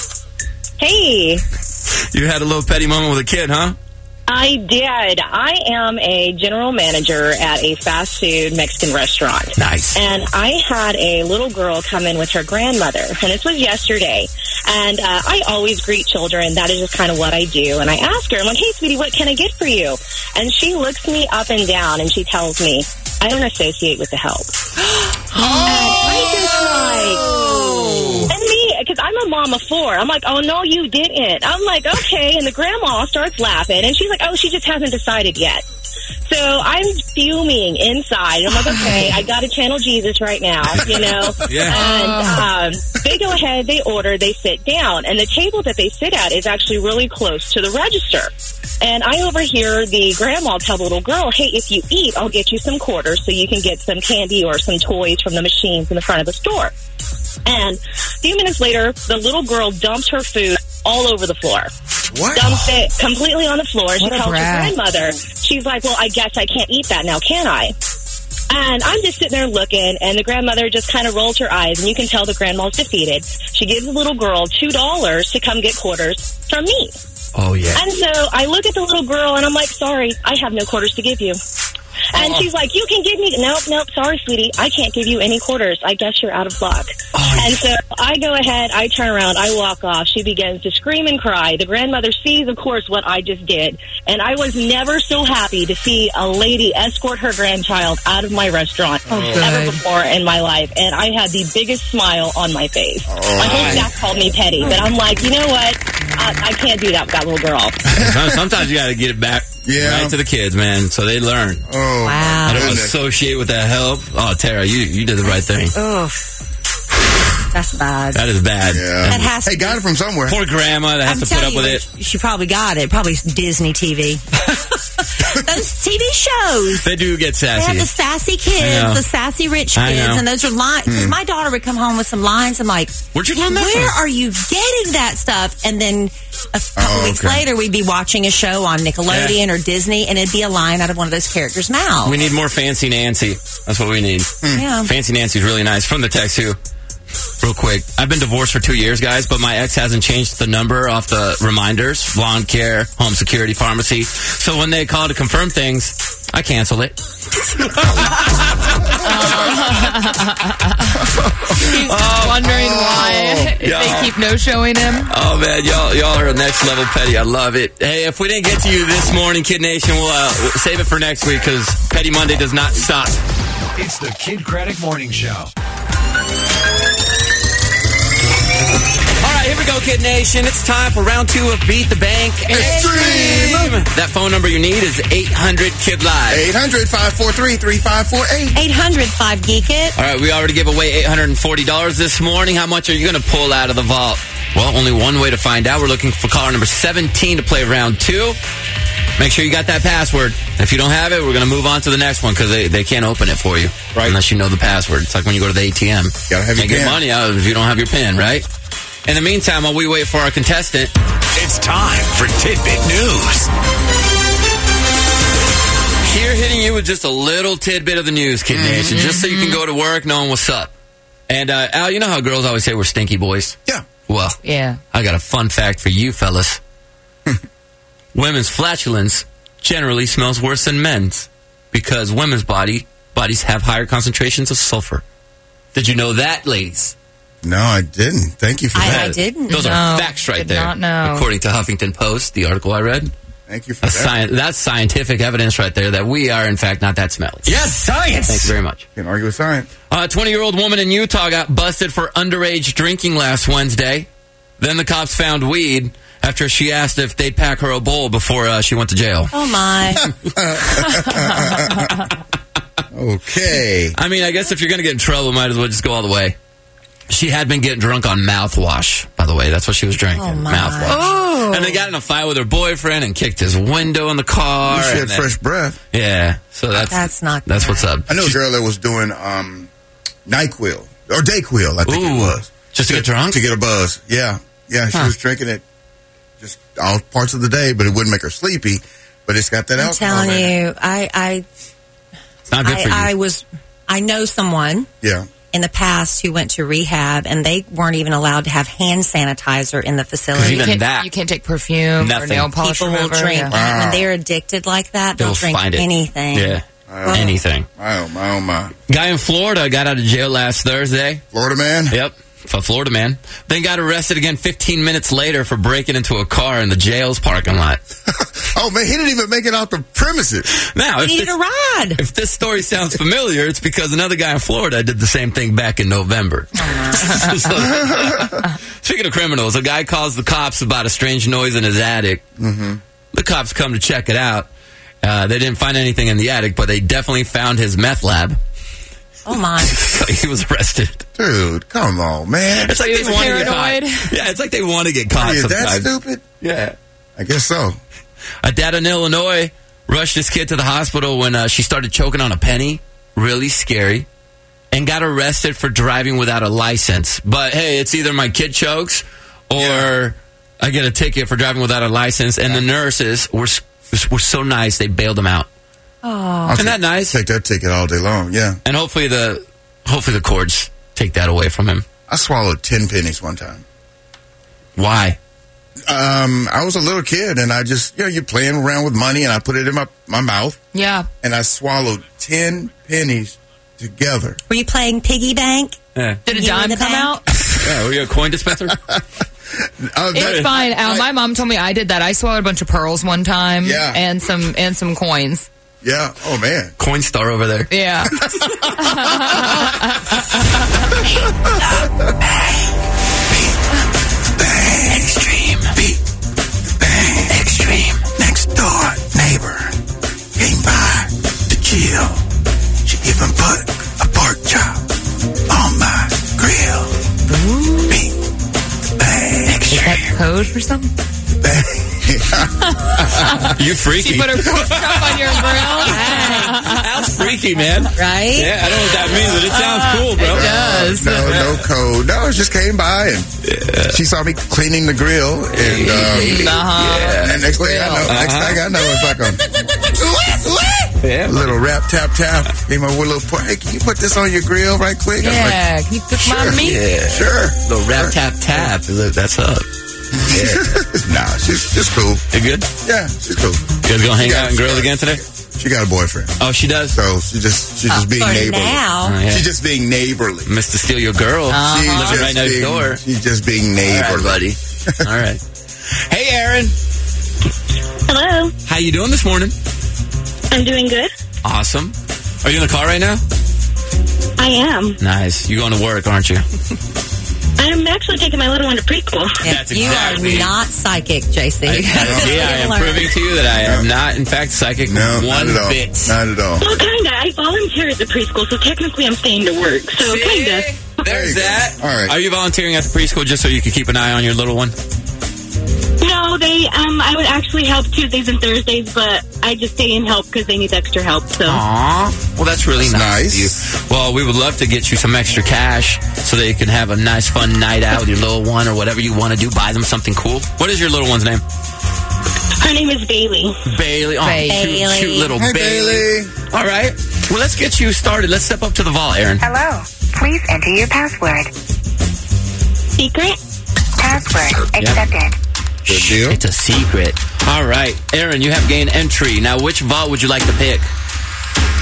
Hey, You had a little petty moment with a kid, huh? I did. I am a general manager at a fast food Mexican restaurant. Nice. And I had a little girl come in with her grandmother, and this was yesterday. And uh, I always greet children. That is just kind of what I do. And I ask her, I'm like, "Hey, sweetie, what can I get for you?" And she looks me up and down, and she tells me, "I don't associate with the help." And I just like, and me, because I'm a mom of four. I'm like, "Oh, no, you didn't." I'm like, "Okay." And the grandma starts laughing, and she's like, "Oh, she just hasn't decided yet." So I'm fuming inside. I'm like, "Okay, I got to channel Jesus right now," you know? Yeah. And um, they go ahead, they order, they sit down. And the table that they sit at is actually really close to the register. And I overhear the grandma tell the little girl, "Hey, if you eat, I'll get you some quarters so you can get some candy or some toys from the machines in the front of the store." And a few minutes later, the little girl dumped her food all over the floor. What? Dumped it completely on the floor. She What a tells her brat. grandmother, she's like, "Well, I guess I can't eat that now, can I?" And I'm just sitting there looking, and the grandmother just kind of rolls her eyes, and you can tell the grandma's defeated. She gives the little girl two dollars to come get quarters from me. Oh, yeah. And so I look at the little girl, and I'm like, "Sorry, I have no quarters to give you." And she's like, "You can give me..." Nope, nope, sorry, sweetie. I can't give you any quarters. I guess you're out of luck. And so I go ahead, I turn around, I walk off. She begins to scream and cry. The grandmother sees, of course, what I just did. And I was never so happy to see a lady escort her grandchild out of my restaurant ever before in my life. And I had the biggest smile on my face. My whole staff called me petty. But I'm like, you know what? I, I can't do that with that little girl. Sometimes you got to get it back Yeah. right to the kids, man, so they learn. Oh, Wow. I don't goodness. associate with that help. Oh, Tara, you, you did the right thing. Ugh. That's bad. That is bad. Yeah. That has Hey, got it from somewhere. Poor grandma that has I'm to put telling up with you, it. She probably got it. Probably Disney T V. Those T V shows. They do get They have sassy. the sassy I know. kids, the sassy rich I kids, know. and those are lines. Because my daughter would come home with some lines. I'm like, Where'd you learn that where from? are you getting that stuff? And then a couple Oh, weeks okay. later, we'd be watching a show on Nickelodeon or Disney, and it'd be a line out of one of those characters' mouths. We need more Fancy Nancy. That's what we need. Yeah. Fancy Nancy's really nice. From the text, too. Real quick. I've been divorced for two years, guys, but my ex hasn't changed the number off the reminders. Lawn care, home security, pharmacy. So when they call to confirm things, I cancel it. He's wondering why yeah. they keep no-showing him. Oh, man, y'all y'all are next level petty. I love it. Hey, if we didn't get to you this morning, Kid Nation, we'll, uh, we'll save it for next week because Petty Monday does not stop. It's the Kid Craddock Morning Show. All right, here we go, Kid Nation. It's time for round two of Beat the Bank Extreme. That phone number you need is eight hundred Kid Live. eight hundred, five four three, three five four eight. eight hundred, five Geek It. All right, we already gave away eight hundred forty dollars this morning. How much are you going to pull out of the vault? Well, only one way to find out. We're looking for caller number seventeen to play round two. Make sure you got that password. If you don't have it, we're going to move on to the next one because they, they can't open it for you right unless you know the password. It's like when you go to the A T M. Gotta have your Can't get pin. money out if you don't have your pin, right? In the meantime, while we wait for our contestant, It's time for Tidbit News. here hitting you with just a little tidbit of the news, Kid Nation, just so you can go to work knowing what's up. And, uh, Al, you know how girls always say we're stinky boys? Yeah. Well, Yeah. I got a fun fact for you, fellas. Women's flatulence generally smells worse than men's. because women's body bodies have higher concentrations of sulfur. Did you know that, ladies? No, I didn't. Thank you for I, that. I didn't. Those No, are facts right did there. not know. According to Huffington Post, the article I read. Thank you for A that. sci- that's scientific evidence right there that we are, in fact, not that smelly. Yes, science. Thank you very much. Can't argue with science. A twenty-year-old woman in Utah got busted for underage drinking last Wednesday. Then the cops found weed after she asked if they'd pack her a bowl before uh, she went to jail. Oh, my. Okay. I mean, I guess if you're going to get in trouble, might as well just go all the way. She had been getting drunk on mouthwash, by the way. That's what she was drinking. Oh, my. Mouthwash. Oh. And they got in a fight with her boyfriend and kicked his window in the car. She and had then- fresh breath. Yeah. So that's That's not that's good. what's up. I knew a girl that was doing um, NyQuil or Dayquil, I think Ooh. it was. Just to get drunk? To get a buzz. Yeah. Yeah, she Huh. was drinking it just all parts of the day, but it wouldn't make her sleepy. But it's got that I'm alcohol telling in it. you, I, I, It's not good I, for you. I was, I know someone Yeah. in the past who went to rehab, and they weren't even allowed to have hand sanitizer in the facility. even You can't, that. you can't take perfume Nothing. or nail polish People will remover. drink Yeah. when they're addicted like that. They'll, They'll drink find it. anything. Yeah. Wow. Anything. Oh, my, oh, my. Guy in Florida got out of jail last Thursday. Florida man? Yep. A Florida man. Then got arrested again fifteen minutes later for breaking into a car in the jail's parking lot. Oh, man, he didn't even make it out the premises. Now, He if needed this, a ride. if this story sounds familiar, it's because another guy in Florida did the same thing back in November. So, speaking of criminals, a guy calls the cops about a strange noise in his attic. Mm-hmm. The cops come to check it out. Uh, they didn't find anything in the attic, but they definitely found his meth lab. Oh, my. So he was arrested. Dude, come on, man. It's like He they was want to get paranoid. caught. Yeah, it's like they want to get caught Is that sometimes. stupid? Yeah. I guess so. A dad in Illinois rushed his kid to the hospital when uh, she started choking on a penny. Really scary. And got arrested for driving without a license. But hey, it's either my kid chokes or Yeah. I get a ticket for driving without a license. And the nurses were were so nice, they bailed him out. Oh. I'll Isn't take, that nice? take that ticket all day long, yeah. And hopefully the hopefully the courts take that away from him. I swallowed ten pennies one time. Why? Um, I was a little kid, and I just, you know, you're playing around with money, and I put it in my, my mouth, Yeah. and I swallowed ten pennies together. Were you playing piggy bank? Yeah. Did a You dime in the come bank? out? Yeah, were you a coin dispenser? Uh, It's that- fine. Al, I- my mom told me I did that. I swallowed a bunch of pearls one time. Yeah. And some and some coins. Yeah. Oh, man. Coin star over there. Yeah. Extreme. Beat the bang. Extreme. Next door neighbor came by to chill. She even put a pork chop on my grill. Beat the bang. Is that code for something? You freaky. She put her pork chop on your grill. That's freaky, man. Right? Yeah, I don't know what that means, but it sounds cool, bro. It does. No, no code. No, it just came by and she saw me cleaning the grill, and um, Uh-huh. and next thing I know, next Uh-huh. thing I know, it's like a Yeah. little rap tap tap. Gave my little point. Hey, can you put this on your grill right quick? I was like, Yeah. Can you cook my meat? Yeah. sure. The rap tap tap. That's up. Nah, she's she's cool. You good? Yeah, she's cool. You guys gonna hang She out got- and grill again today? She got a boyfriend, Oh, she does? so she just she's just being For neighborly. now. Oh, yeah. She's just being neighborly. Mister Steal Your Girl. Uh-huh. She's Living just right next being- door. She's just being All neighborly. right, buddy. All right. Hey, Aaron. Hello. How you doing this morning? I'm doing good. Awesome. Are you in the car right now? I am. Nice. You going to work, aren't you? I'm actually taking my little one to preschool. That's you exactly- are not psychic, J C. I, see, I am proving to you that I am not, in fact, psychic No, one not at all. bit. Not at all. Well, kind of. I volunteer at the preschool, so technically I'm staying to work. So kind of. There's you go. that. All right. Are you volunteering at the preschool just so you can keep an eye on your little one? No, they. Um, I would actually help Tuesdays and Thursdays, but I just stay and help because they need extra help. So. Aw. Well, that's really That's nice. nice. of you. Well, we would love to get you some extra cash so that you can have a nice, fun night out with your little one or whatever you want to do. Buy them something cool. What is your little one's name? Her name is Bailey. Bailey. Oh, Bailey. Cute, cute little Hey, Bailey. Bailey. All right. Well, let's get you started. Let's step up to the vault, Aaron. Hello. Please enter your password. Secret. Password accepted. Good deal. It's a secret. All right. Aaron, you have gained entry. Now, which vault would you like to pick?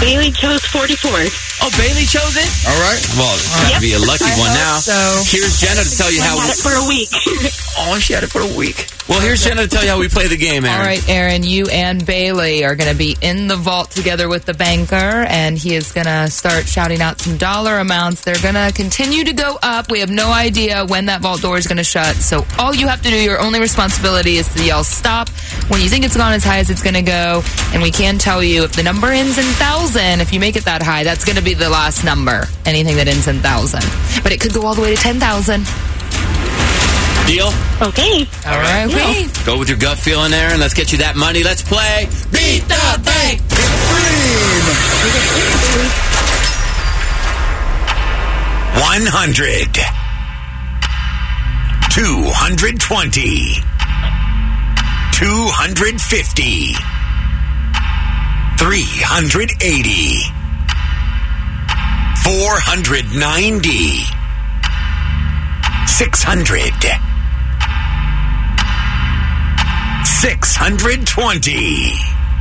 Bailey chose forty-four. Oh, Bailey chose it? All right. Well, it's got to be a lucky I one hope now. so. Here's Jenna to tell you I how. had it for a week. Oh, she had it for a week. Well, here's Jenna to tell you how we play the game, Aaron. All right, Aaron, you and Bailey are going to be in the vault together with the banker, and he is going to start shouting out some dollar amounts. They're going to continue to go up. We have no idea when that vault door is going to shut, so all you have to do, your only responsibility is to yell stop when you think it's gone as high as it's going to go, and we can tell you if the number ends in thousand, if you make it that high, that's going to be the last number, anything that ends in thousand. But it could go all the way to ten thousand. Deal? Okay. All right. Okay. Go with your gut feeling, Aaron. Let's get you that money. Let's play Beat the Bank. One hundred. Two hundred twenty. Two hundred fifty. Three hundred eighty. Four hundred ninety. Six hundred. Six hundred twenty.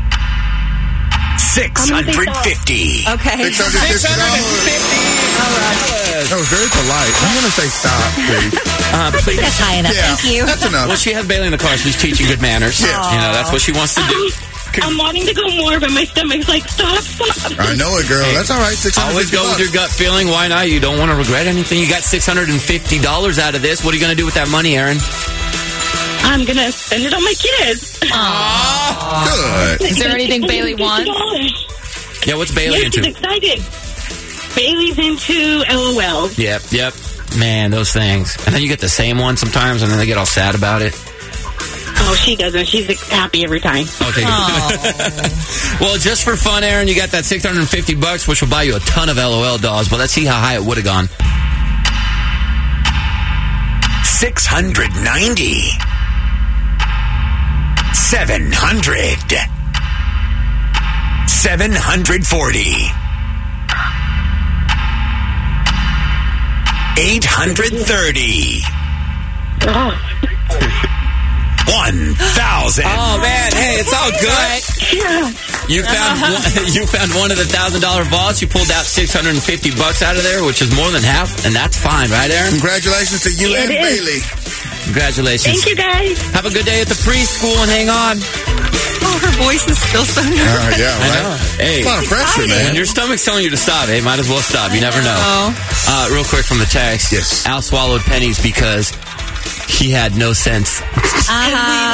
Six hundred fifty. Okay. six hundred fifty. All right. That was very polite. I'm going to say stop, please. Uh, please. That's high enough. Yeah, Thank you. that's enough. Well, she has Bailey in the car. She's teaching good manners. Yes. You know, that's what she wants to do. I'm wanting to go more, but my stomach's like, stop, stop. I know it, girl. That's all right. six hundred Always fifty go with bucks. your gut feeling. Why not? You don't want to regret anything. You got six hundred fifty dollars out of this. What are you going to do with that money, Aaron? I'm going to spend it on my kids. Good. Is there anything Bailey wants? Yeah, what's Bailey Yes, she's into? excited. Bailey's into LOL. Yep, yep. Man, those things. And then you get the same one sometimes, and then they get all sad about it. Oh, she doesn't. She's happy every time. Okay. Well, just for fun, Aaron, you got that six hundred fifty bucks, which will buy you a ton of LOL dolls. But let's see how high it would have gone. Six hundred ninety. Seven hundred. Seven hundred forty. Eight hundred thirty. One thousand. Oh man, hey, it's all good. You found one, you found one of the thousand dollar vaults. You pulled out six hundred and fifty bucks out of there, which is more than half, and that's fine, right, Aaron? Congratulations to you It and is. Bailey. Congratulations. Thank you, guys. Have a good day at the preschool and hang on. Oh, her voice is still so nervous. Uh, yeah, I right? know. Hey, It's a lot of pressure, man. when your stomach's telling you to stop, hey, might as well stop. You never know. Uh, real quick from the text. Yes. Al swallowed pennies because he had no sense. Uh-huh.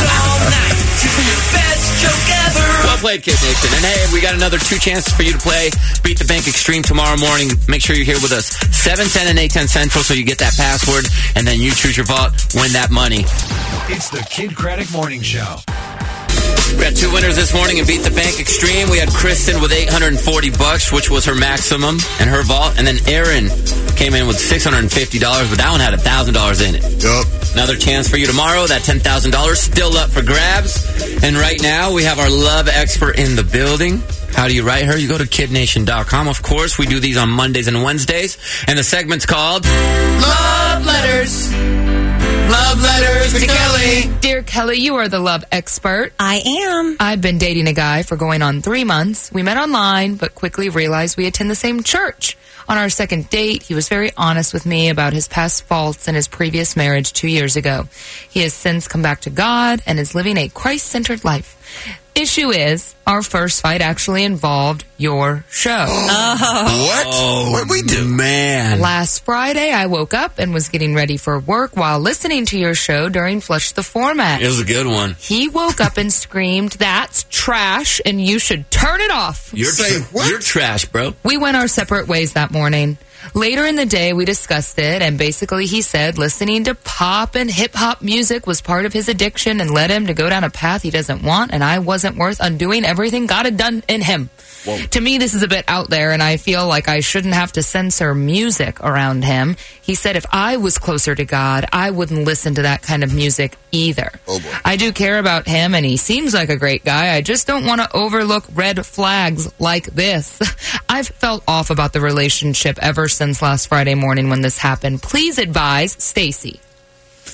Well played, Kid Nation. And hey, we got another two chances for you to play Beat the Bank Extreme tomorrow morning. Make sure you're here with us seven ten and eight ten Central so you get that password, and then you choose your vault, win that money. It's the Kid Craddock Morning Show. We had two winners this morning in Beat the Bank Extreme. We had Kristen with eight hundred forty bucks, which was her maximum in her vault. And then Aaron came in with six hundred fifty dollars, but that one had one thousand dollars in it. Yup. Another chance for you tomorrow. That ten thousand dollars still up for grabs. And right now, we have our love expert in the building. How do you write her? You go to kid nation dot com. Of course, we do these on Mondays and Wednesdays. And the segment's called Love Letters. Love Letters to Kelly. Dear Kelly, you are the love expert. I am. I've been dating a guy for going on three months. We met online, but quickly realized we attend the same church. On our second date, he was very honest with me about his past faults in his previous marriage two years ago. He has since come back to God and is living a Christ-centered life. Issue is, our first fight actually involved your show. What? Oh, What'd we do? Man. Last Friday, I woke up and was getting ready for work while listening to your show during Flush the Format. It was a good one. He woke up and screamed, "That's trash, and you should turn it off." You're, Say tr- what? you're trash, bro. We went our separate ways that morning. Later in the day, we discussed it, and basically he said listening to pop and hip-hop music was part of his addiction and led him to go down a path he doesn't want, and I wasn't worth undoing everything God had done in him. Whoa. To me, this is a bit out there, and I feel like I shouldn't have to censor music around him. He said if I was closer to God, I wouldn't listen to that kind of music either. Oh, boy. I do care about him, and he seems like a great guy. I just don't want to overlook red flags like this. I've felt off about the relationship ever since last Friday morning when this happened. Please advise Stacy.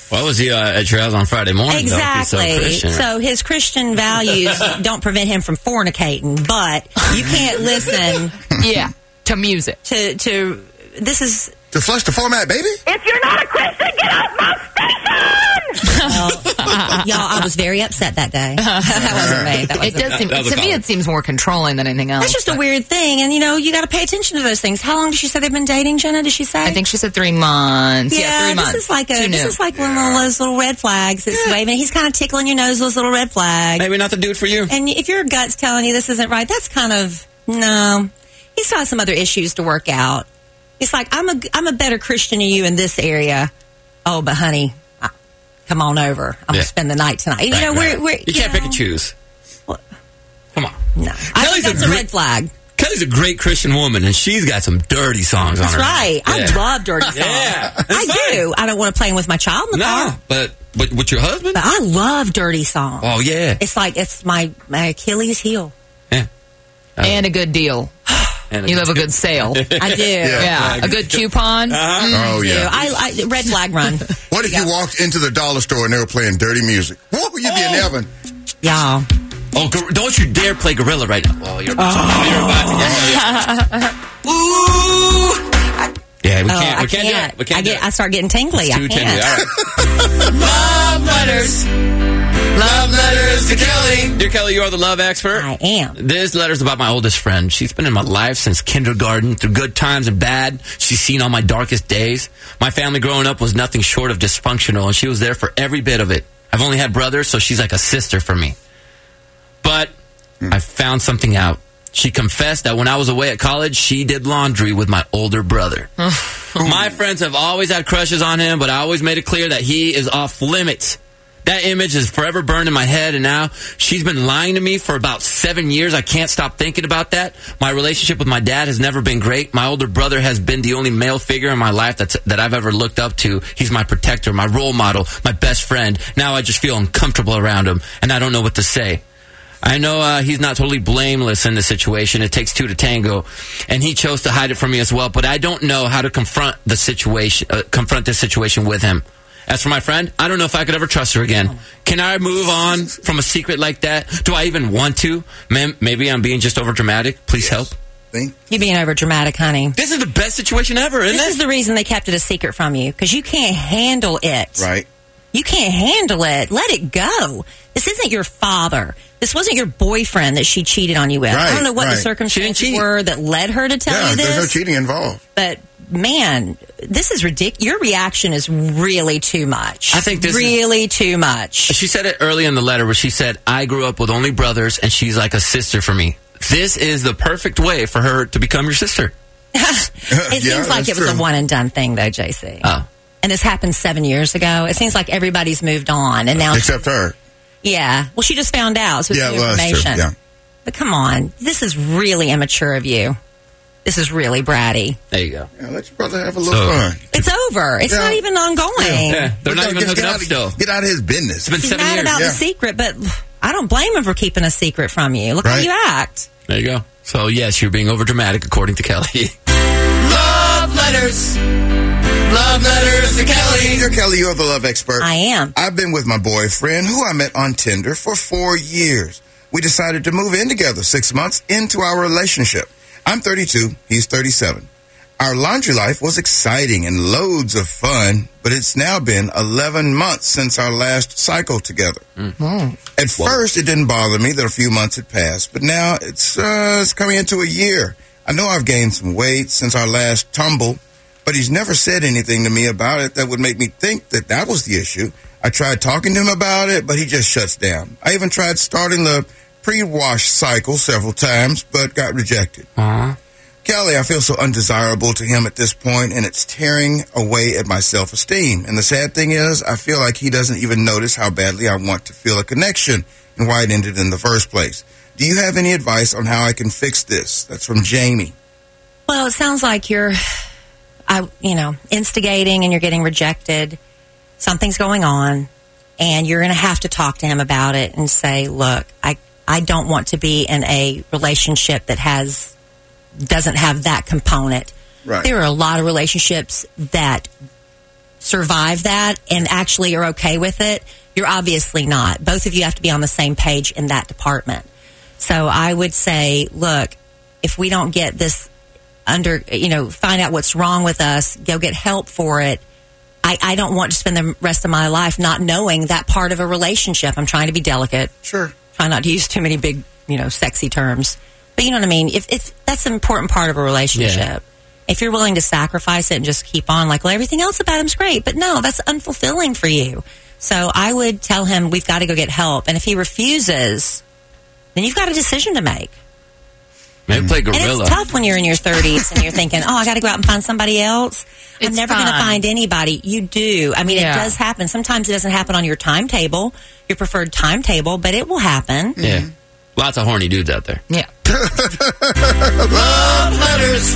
Why was he uh, at your house on Friday morning? Exactly. Though, if he's so, so his Christian values don't prevent him from fornicating, but you can't listen. Yeah, to music. To to this is to flush the format, baby. If you're not a Christian, get off my station! Well, y'all, I was very upset that day. That wasn't me. That It does seem, that was a to me, call. it seems more controlling than anything else. That's just a weird thing, and you know, you got to pay attention to those things. How long did she say they've been dating, Jenna? Did she say? I think she said three months. Yeah, three months. This is like a Too this new. is like one of those little red flags that's waving. He's kind of tickling your nose, those little red flags. Maybe not the dude for you. And if your gut's telling you this isn't right, that's kind of no. He's got some other issues to work out. It's like I'm a I'm a better Christian than you in this area. Oh, but honey, uh, come on over. I'm Yeah. gonna spend the night tonight. You Right, know, right. we're, we're You can't know, pick and choose. Come on. No, I Kelly's think that's a a, great- red flag. Kelly's a great Christian woman, and she's got some dirty songs That's on her. right. I Yeah. love dirty songs. Yeah, that's I do. I don't want to play them with my child in the No, car. but but with your husband? But I love dirty songs. Oh yeah. It's like it's my, my Achilles heel. And a good deal. And You have a good sale. I do. Yeah, a good coupon. Uh-huh. Mm. Oh, yeah. I, I red flag run. What if you walked into the dollar store and they were playing dirty music? What would you be in heaven? Y'all. Oh, gor- don't you dare play Gorilla right now. Oh, you're, you're about to get Ooh. Yeah, we Oh, can't. I We can't, do can't. it. We can't I do get. it. I start getting tingly. It's I too can't. tingly. All right. Love letters. Love letters to Kelly. Dear Kelly, you are the love expert. I am. This letter's about my oldest friend. She's been in my life since kindergarten, through good times and bad. She's seen all my darkest days. My family growing up was nothing short of dysfunctional, and she was there for every bit of it. I've only had brothers, so she's like a sister for me. But I found something out. She confessed that when I was away at college, she did laundry with my older brother. My friends have always had crushes on him, but I always made it clear that he is off limits. That image is forever burned in my head, and now she's been lying to me for about seven years. I can't stop thinking about that. My relationship with my dad has never been great. My older brother has been the only male figure in my life that's, that I've ever looked up to. He's my protector, my role model, my best friend. Now I just feel uncomfortable around him, and I don't know what to say. I know uh, he's not totally blameless in the situation. It takes two to tango, and he chose to hide it from me as well. But I don't know how to confront the situation, uh, confront this situation with him. As for my friend, I don't know if I could ever trust her again. Can I move on from a secret like that? Do I even want to? Man, maybe I'm being just over dramatic. Please help. You being over dramatic, honey. This is the best situation ever, isn't This it? is the reason they kept it a secret from you, because you can't handle it. Right. You can't handle it. Let it go. This isn't your father. This wasn't your boyfriend that she cheated on you with. I Right, don't know what the right. circumstances were that led her to tell Yeah, you this. there's no cheating involved. But man, this is ridiculous. Your reaction is really too much. I think this is- really too much. She said it early in the letter where she said, I grew up with only brothers, and she's like a sister for me. This is the perfect way for her to become your sister. It Yeah, seems like that's it was true. a one and done thing, though, J C. Oh. And this happened seven years ago. It seems like everybody's moved on, and now Except her. yeah. Well, she just found out, so it's Yeah, new well, that's true. information. Yeah. But come on, this is really immature of you. This is really bratty. There you go. Yeah, let your brother have a little So- fun. It's over. It's Yeah. not even ongoing. Yeah, they're not Get- even get hooking out up of- still. Get out of his business. It's been She's seven mad years. about Yeah. the secret, but I don't blame him for keeping a secret from you. Look how Right. you act. There you go. So, yes, you're being over dramatic, according to Kelly. Love letters. Love letters to Kelly. Dear Kelly, you're the love expert. I am. I've been with my boyfriend, who I met on Tinder, for four years. We decided to move in together six months into our relationship. I'm thirty-two, he's thirty-seven. Our laundry life was exciting and loads of fun, but it's now been eleven months since our last cycle together. At first, it didn't bother me that a few months had passed, but now it's, uh, it's coming into a year. I know I've gained some weight since our last tumble, but he's never said anything to me about it that would make me think that that was the issue. I tried talking to him about it, but he just shuts down. I even tried starting the pre-wash cycle several times, but got rejected. Uh-huh. Kelly, I feel so undesirable to him at this point, and it's tearing away at my self-esteem. And the sad thing is, I feel like he doesn't even notice how badly I want to feel a connection and why it ended in the first place. Do you have any advice on how I can fix this? That's from Jamie. Well, it sounds like you're, I, you know, instigating and you're getting rejected. Something's going on, and you're going to have to talk to him about it and say, "Look, I, I don't want to be in a relationship that has doesn't have that component." Right. There are a lot of relationships that survive that and actually are okay with it, you're obviously not. Both of you have to be on the same page in that department. So I would say, look, if we don't get this under, you know, find out what's wrong with us, go get help for it. I, I don't want to spend the rest of my life not knowing that part of a relationship. I'm trying to be delicate. Sure. Try not to use too many big, you know, sexy terms. But you know what I mean? If it's that's an important part of a relationship. Yeah. If you're willing to sacrifice it and just keep on like, well, everything else about him's great, but no, that's unfulfilling for you. So I would tell him we've got to go get help. And if he refuses, then you've got a decision to make. Maybe play gorilla. And it's tough when you're in your thirties and you're thinking, oh, I got to go out and find somebody else. I'm It's never going to fine. find anybody. You do. I mean, Yeah. it does happen. Sometimes it doesn't happen on your timetable, your preferred timetable, but it will happen. Yeah. Lots of horny dudes out there. Yeah. Love letters.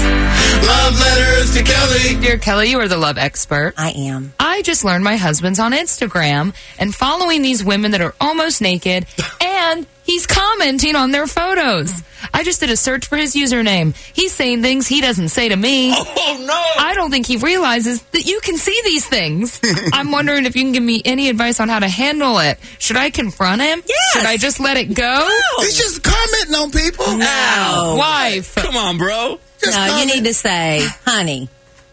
Love letters to Kelly. Dear Kelly, you are the love expert. I am. I just learned my husband's on Instagram and following these women that are almost naked, and he's commenting on their photos. I just did a search for his username. He's saying things he doesn't say to me. Oh, no. I don't think he realizes that you can see these things. I'm wondering if you can give me any advice on how to handle it. Should I confront him? Yes. Should I just let it go? He's just commenting on people. No. Wife. Come on, bro. Just No, you comment. need to say, honey,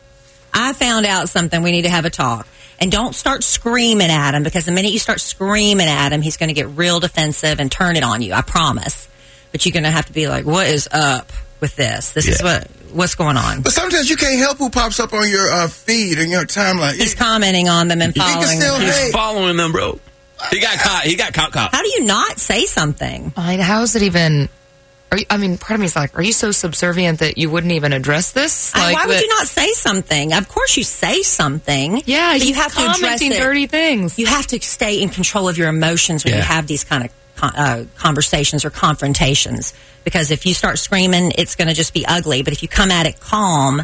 I found out something. We need to have a talk. And don't start screaming at him, because the minute you start screaming at him, he's going to get real defensive and turn it on you. I promise. But you're going to have to be like, what is up with this? This is Yeah. what what's going on. But sometimes you can't help who pops up on your uh, feed and your timeline. He's commenting on them and You can following still them. He's Hey. following them, bro. He got caught. He got caught. caught. How do you not say something? I mean, how is it even... Are you, I mean, part of me is like, are you so subservient that you wouldn't even address this? I- Like why would that- you not say something? Of course you say something. Yeah, but you he's have to address commenting it. dirty things. You have to stay in control of your emotions when you Yeah. have these kind of con- uh, conversations or confrontations. Because if you start screaming, it's going to just be ugly. But if you come at it calm,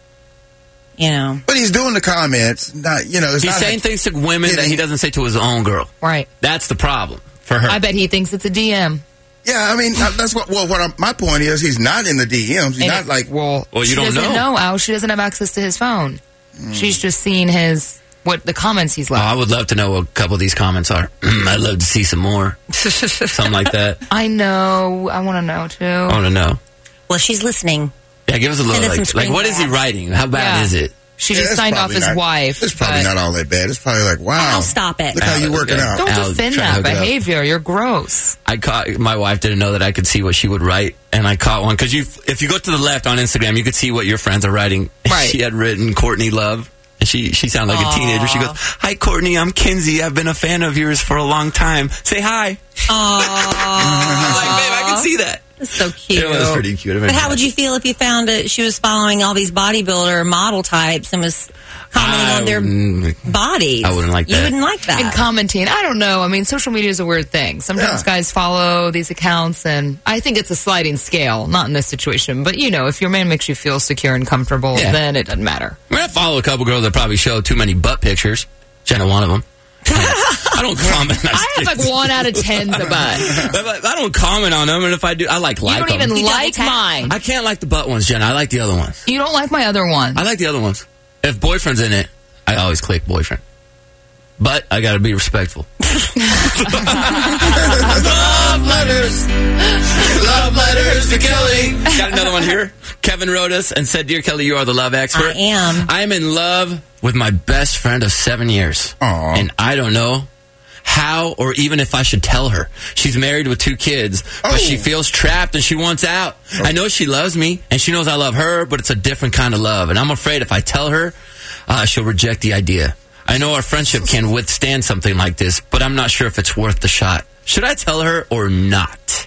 you know. But he's doing the comments. Not, you know, it's He's not saying things to women Yeah, that he he- doesn't say to his own girl. Right. That's the problem for her. I bet he thinks it's a D M. Yeah, I mean, uh, that's what. Well, what I'm, my point is, he's not in the D Ms. He's And not it- like. well, Well, you she don't doesn't know. know, Al. She doesn't have access to his phone. She's just seeing his what the comments he's Oh, left. I would love to know what a couple of these comments are. I'd love to see some more. Something like that. I know. I want to know too. I want to know. Well, she's listening. Yeah, give us a Send little, us like, some like what is he screen writing? How bad Yeah. is it? She Yeah, just it's signed off probably his not- wife. It's probably but not all that bad. It's probably like, wow. Al, stop it. Look how you working out. Don't Al, defend trying to that hook it up. behavior. You're gross. I caught my wife didn't know that I could see what she would write, and I caught one because you, if you go to the left on Instagram, you could see what your friends are writing. Right. She had written Courtney Love, and she she sounded like Aw. a teenager. She goes, "Hi, Courtney, I'm Kinsey. I've been a fan of yours for a long time. Say hi." Aww. I'm like, babe, I can see that. That's so cute. It was pretty cute. But how would you feel if you found that she was following all these bodybuilder model types and was commenting I on their wouldn't- bodies? I wouldn't like You that. wouldn't like that. And commenting. I don't know. I mean, social media is a weird thing. Sometimes Yeah. guys follow these accounts, and I think it's a sliding scale. Not in this situation, but you know, if your man makes you feel secure and comfortable, Yeah. then it doesn't matter. I mean, I follow a couple girls that probably show too many butt pictures. Jenna, one of them. I don't comment. I have like one out of ten's a butt. I don't comment on them, and if I do, I like You like don't them. even You double like tap? mine. I can't like the butt ones, Jenna. I like the other ones. You don't like my other one. I like the other ones. If boyfriend's in it, I always click boyfriend. But I gotta be respectful. Love letters. Love letters to Kelly. Got another one here. Kevin wrote us and said, "Dear Kelly, you are the love expert. I am. I am in love with my best friend of seven years. Aw. And I don't know how or even if I should tell her. She's married with two kids, but Oh. she feels trapped and she wants out. I know she loves me and she knows I love her, but it's a different kind of love. And I'm afraid if I tell her, uh, she'll reject the idea. I know our friendship can withstand something like this, but I'm not sure if it's worth the shot. Should I tell her or not?"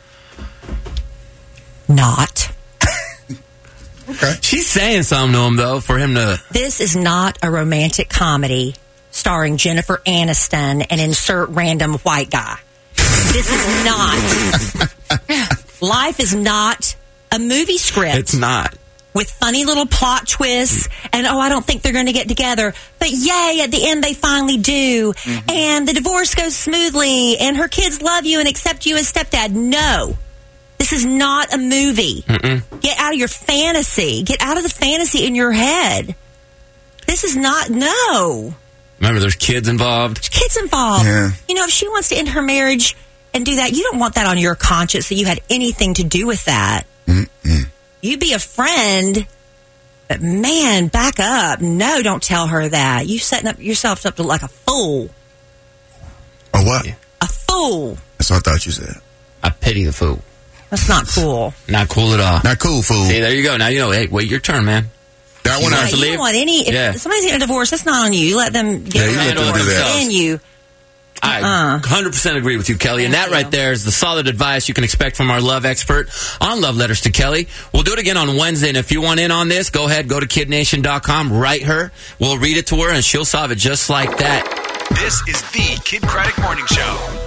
Not. Okay. She's saying something to him, though, for him to... This is not a romantic comedy starring Jennifer Aniston and insert random white guy. This is not. Life is not a movie script. It's not. With funny little plot twists and, oh, I don't think they're going to get together. But yay, at the end they finally do. Mm-hmm. And the divorce goes smoothly and her kids love you and accept you as stepdad. No. This is not a movie. Mm-mm. Get out of your fantasy. Get out of the fantasy in your head. This is not, no. Remember, there's kids involved. There's kids involved. Yeah. You know, if she wants to end her marriage and do that, you don't want that on your conscience that you had anything to do with that. Mm-mm. You be a friend, but man, back up. No, don't tell her that. You setting up yourself up to like a fool. A what? A fool. That's what I thought you said. I pity the fool. That's not cool. Not cool at all. Not cool, fool. See, there you go. Now you know. Hey, wait your turn, man. That one Yeah, I to you leave? don't want any. If Yeah. somebody's getting a divorce, that's not on you. You let them get Yeah, you a let them divorce. do that. And you. I Uh-uh. one hundred percent agree with you, Kelly. And that right there is the solid advice you can expect from our love expert on Love Letters to Kelly. We'll do it again on Wednesday. And if you want in on this, go ahead, go to kid nation dot com, write her. We'll read it to her, and she'll solve it just like that. This is the Kid Craddock Morning Show.